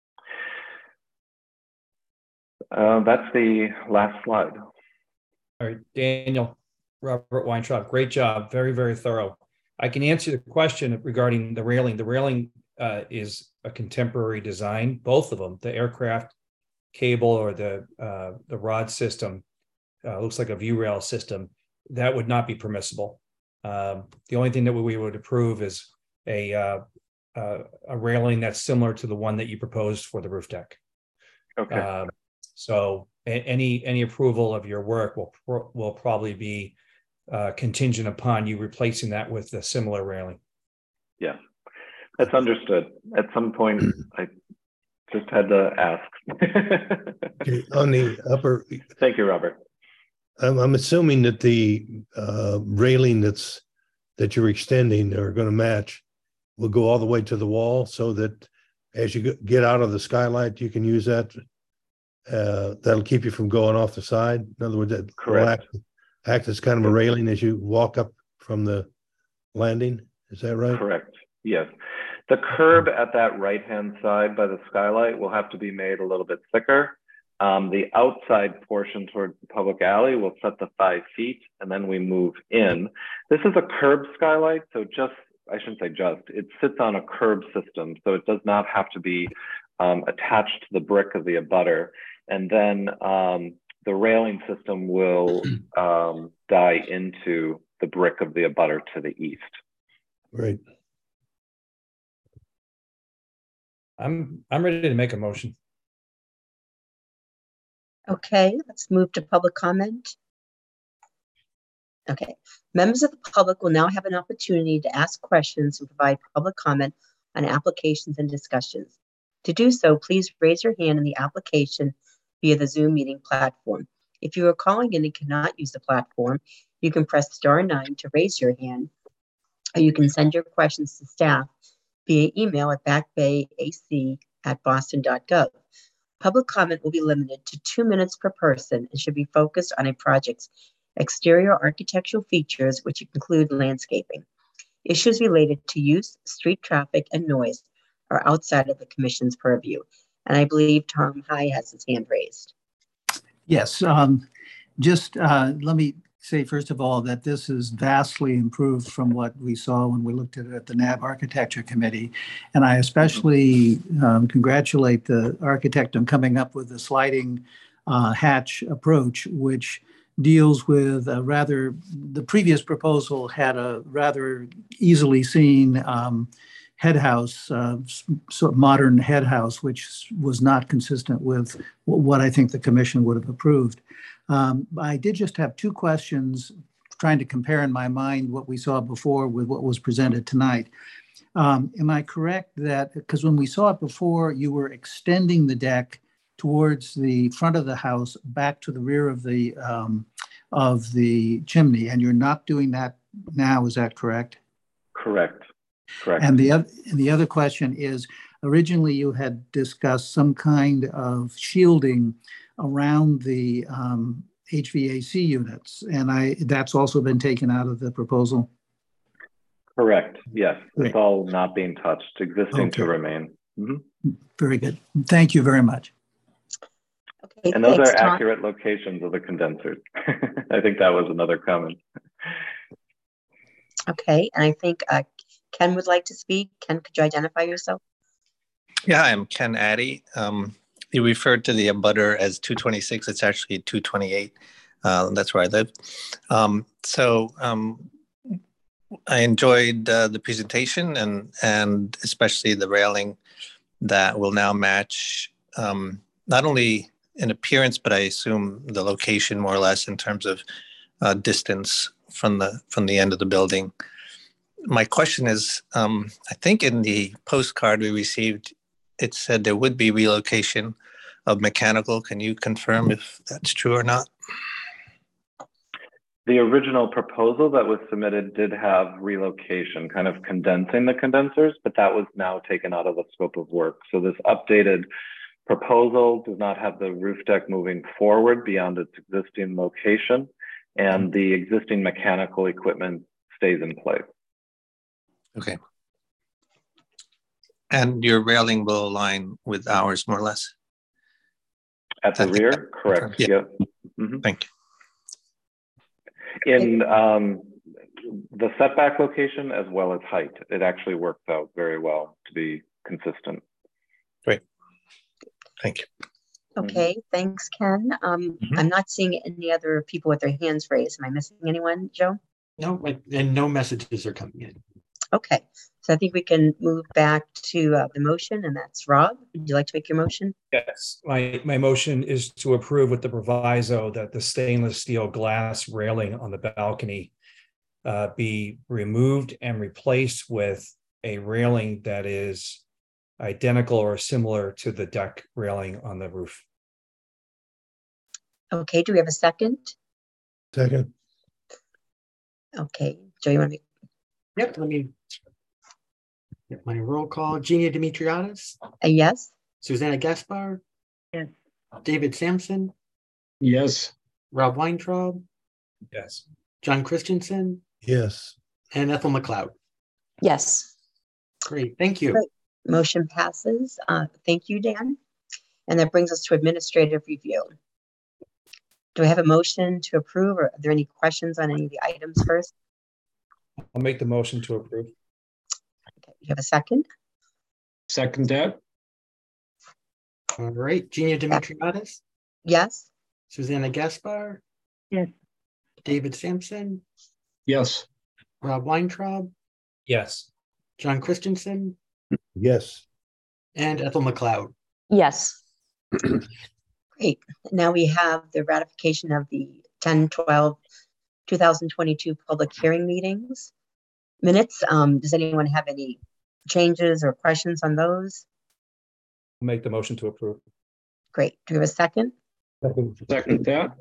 That's the last slide. All right, Daniel, Robert Weintraub, great job. Very, very thorough. I can answer the question regarding the railing. The railing is a contemporary design, both of them. The aircraft cable or the rod system looks like a view rail system. That would not be permissible. The only thing that we would approve is a railing that's similar to the one that you proposed for the roof deck. Okay. So any approval of your work will probably be contingent upon you replacing that with a similar railing. Yeah, that's understood. At some point, I just had to ask. Okay, on the upper. Thank you, Robert. I'm assuming that the railing that you're extending are going to match will go all the way to the wall, so that as you get out of the skylight, you can use that. That'll keep you from going off the side. In other words, that will act as kind of a railing as you walk up from the landing. Is that right? Correct. Yes. The curb at that right-hand side by the skylight will have to be made a little bit thicker. The outside portion towards the public alley will set the 5 feet, and then we move in. This is a curb skylight, so I shouldn't say it sits on a curb system, so it does not have to be attached to the brick of the abutter. And then the railing system will die into the brick of the abutter to the east. Right. I'm ready to make a motion. Okay, let's move to public comment. Okay, members of the public will now have an opportunity to ask questions and provide public comment on applications and discussions. To do so, please raise your hand in the application via the Zoom meeting platform. If you are calling in and cannot use the platform, you can press *9 to raise your hand, or you can send your questions to staff via email at backbayac@boston.gov. Public comment will be limited to 2 minutes per person and should be focused on a project's exterior architectural features, which include landscaping. Issues related to use, street traffic, and noise are outside of the Commission's purview. And I believe Tom High has his hand raised. Yes, just let me say, first of all, that this is vastly improved from what we saw when we looked at it at the NAB Architecture Committee. And I especially congratulate the architect on coming up with the sliding hatch approach, which deals with the previous proposal had a rather easily seen head house, sort of modern head house, which was not consistent with what I think the Commission would have approved. I did just have 2 questions, trying to compare in my mind what we saw before with what was presented tonight. Am I correct that, because when we saw it before, you were extending the deck towards the front of the house back to the rear of the chimney, and you're not doing that now, is that correct? Correct. Correct. And the other question is, originally you had discussed some kind of shielding around the HVAC units, and that's also been taken out of the proposal? Correct, yes. Great. It's all not being touched, existing to remain. Mm-hmm. Very good. Thank you very much. Okay, and those are accurate locations of the condensers. I think that was another comment. Okay, and I think Ken would like to speak. Ken, could you identify yourself? Yeah, I'm Ken Addy. You referred to the abutter as 226. It's actually 228. That's where I live. I enjoyed the presentation and especially the railing that will now match not only in appearance, but I assume the location more or less in terms of distance from the end of the building. My question is, I think in the postcard we received, it said there would be relocation of mechanical. Can you confirm if that's true or not? The original proposal that was submitted did have relocation, kind of condensing the condensers, but that was now taken out of the scope of work. So this updated proposal does not have the roof deck moving forward beyond its existing location, and the existing mechanical equipment stays in place. Okay. And your railing will align with ours more or less? At the rear? Correct. Yeah. Yep. Mm-hmm. Thank you. In the setback location as well as height, it actually works out very well to be consistent. Great. Thank you. Okay, thanks, Ken. I'm not seeing any other people with their hands raised. Am I missing anyone, Joe? No, and no messages are coming in. Okay, so I think we can move back to the motion, and that's Rob. Would you like to make your motion? Yes, my motion is to approve with the proviso that the stainless steel glass railing on the balcony be removed and replaced with a railing that is identical or similar to the deck railing on the roof. Okay, do we have a second? Second. Okay, Joe, you want to make? Yep, let me get my roll call. Genia Dimitriadis? Yes. Susanna Gaspar? Yes. David Sampson? Yes. Rob Weintraub? Yes. John Christensen? Yes. And Ethel McLeod? Yes. Great, thank you. Great. Motion passes. Thank you, Dan. And that brings us to administrative review. Do I have a motion to approve, or are there any questions on any of the items first? I'll make the motion to approve. Okay, you have a second? Second that. All right, Genia Dimitriadis? Yes. Susanna Gaspar? Yes. David Sampson? Yes. Rob Weintraub? Yes. John Christensen? Yes. And Ethel McLeod? Yes. Great. Now we have the ratification of the 10/12/2022 public hearing meetings minutes. Does anyone have any changes or questions on those? I'll make the motion to approve. Great. Do we have a second? Second that.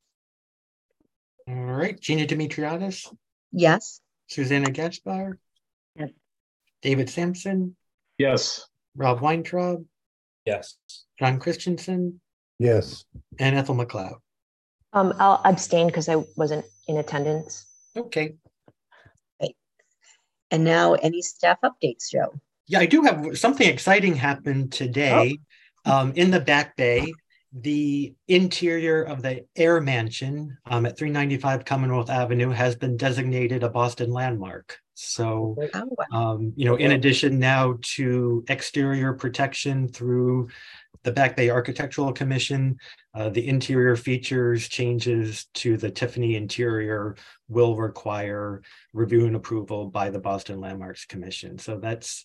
All right, Genia Dimitriadis? Yes. Susanna Gaspar? Yes. David Sampson? Yes. Rob Weintraub? Yes. John Christensen? Yes. And Ethel McLeod? I'll abstain because I wasn't in attendance. Okay. Great. And now any staff updates, Joe? Yeah, I do have something exciting happened today. In the Back Bay. The interior of the Air Mansion at 395 Commonwealth Avenue has been designated a Boston landmark. So, in addition now to exterior protection through the Back Bay Architectural Commission, the interior features changes to the Tiffany interior will require review and approval by the Boston Landmarks Commission. So that's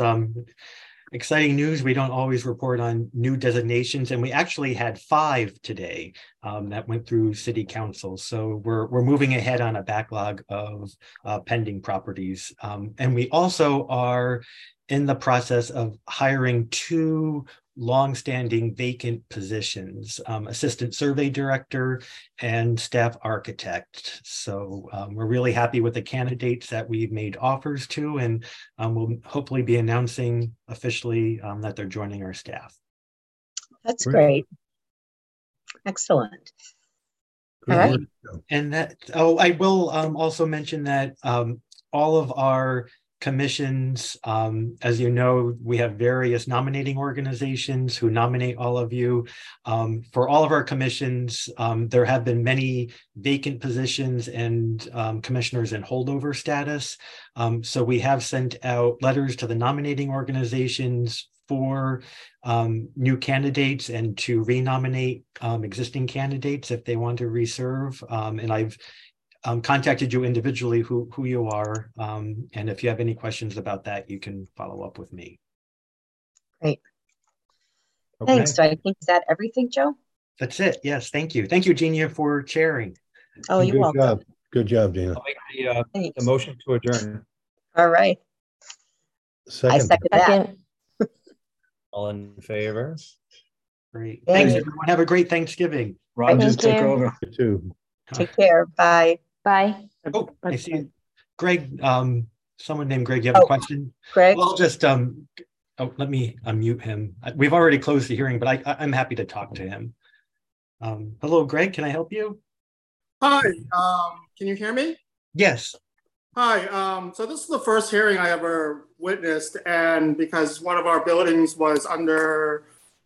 exciting news. We don't always report on new designations, and we actually had 5 today that went through City Council. So we're moving ahead on a backlog of pending properties, and we also are in the process of hiring 2 long-standing vacant positions, assistant survey director and staff architect. So we're really happy with the candidates that we've made offers to, and we'll hopefully be announcing officially that they're joining our staff. That's great. Excellent. All right. And I will also mention that all of our commissions, as you know, we have various nominating organizations who nominate all of you. For all of our commissions, there have been many vacant positions and commissioners in holdover status. So we have sent out letters to the nominating organizations for new candidates and to renominate existing candidates if they want to reserve. And I've contacted you individually who you are. And if you have any questions about that, you can follow up with me. Great. Okay. Thanks. So I think, is that everything, Joe? That's it. Yes. Thank you. Thank you, Genia, for chairing. Oh, you're welcome. Good job, Gina. I'll make the motion to adjourn. All right. I second that. All in favor? Great. Thanks, everyone. Have a great Thanksgiving. Rob just took over. You too. Take care. Bye. Bye. Oh, I see. Greg, someone named Greg, you have a question? Greg? Well, I'll just Oh, let me unmute him. We've already closed the hearing, but I'm happy to talk to him. Hello, Greg, can I help you? Hi, can you hear me? Yes. Hi, so this is the first hearing I ever witnessed, and because one of our buildings was under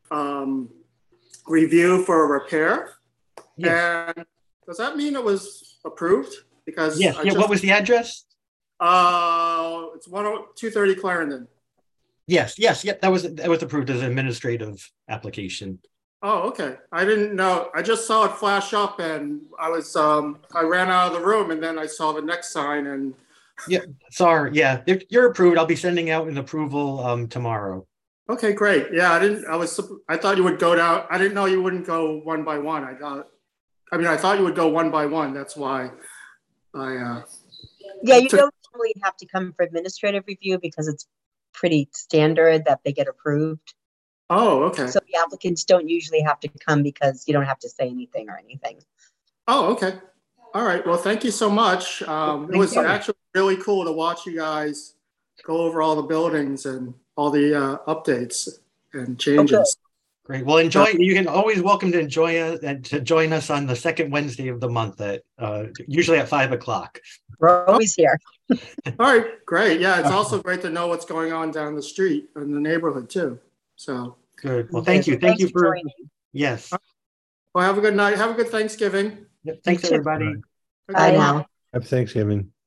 review for repair. Yes. And does that mean it was approved? Because yes. Yeah, what was the address? It's 230 Clarendon. Yes, that was approved as an administrative application. Oh, okay. I didn't know. I just saw it flash up, and I ran out of the room, and then I saw the next sign, and yeah, sorry. Yeah, if you're approved, I'll be sending out an approval tomorrow. Okay, great. Yeah, I thought you would go down. I didn't know you wouldn't go one by one. I thought you would go one by one. That's why yeah, you don't really have to come for administrative review because it's pretty standard that they get approved. Oh, okay. So the applicants don't usually have to come because you don't have to say anything or anything. Oh, okay. All right. Well, thank you so much. It was actually really cool to watch you guys go over all the buildings and all the updates and changes. Okay. Great. Well, enjoy. You can always welcome to join us on the second Wednesday of the month at usually at 5 o'clock. We're always here. All right. Great. Yeah, it's also great to know what's going on down the street in the neighborhood too. So good. Well, thank you. Thank you for joining. Yes. Well, have a good night. Have a good Thanksgiving. Yep. Thanks, everybody. Bye now. Happy Thanksgiving.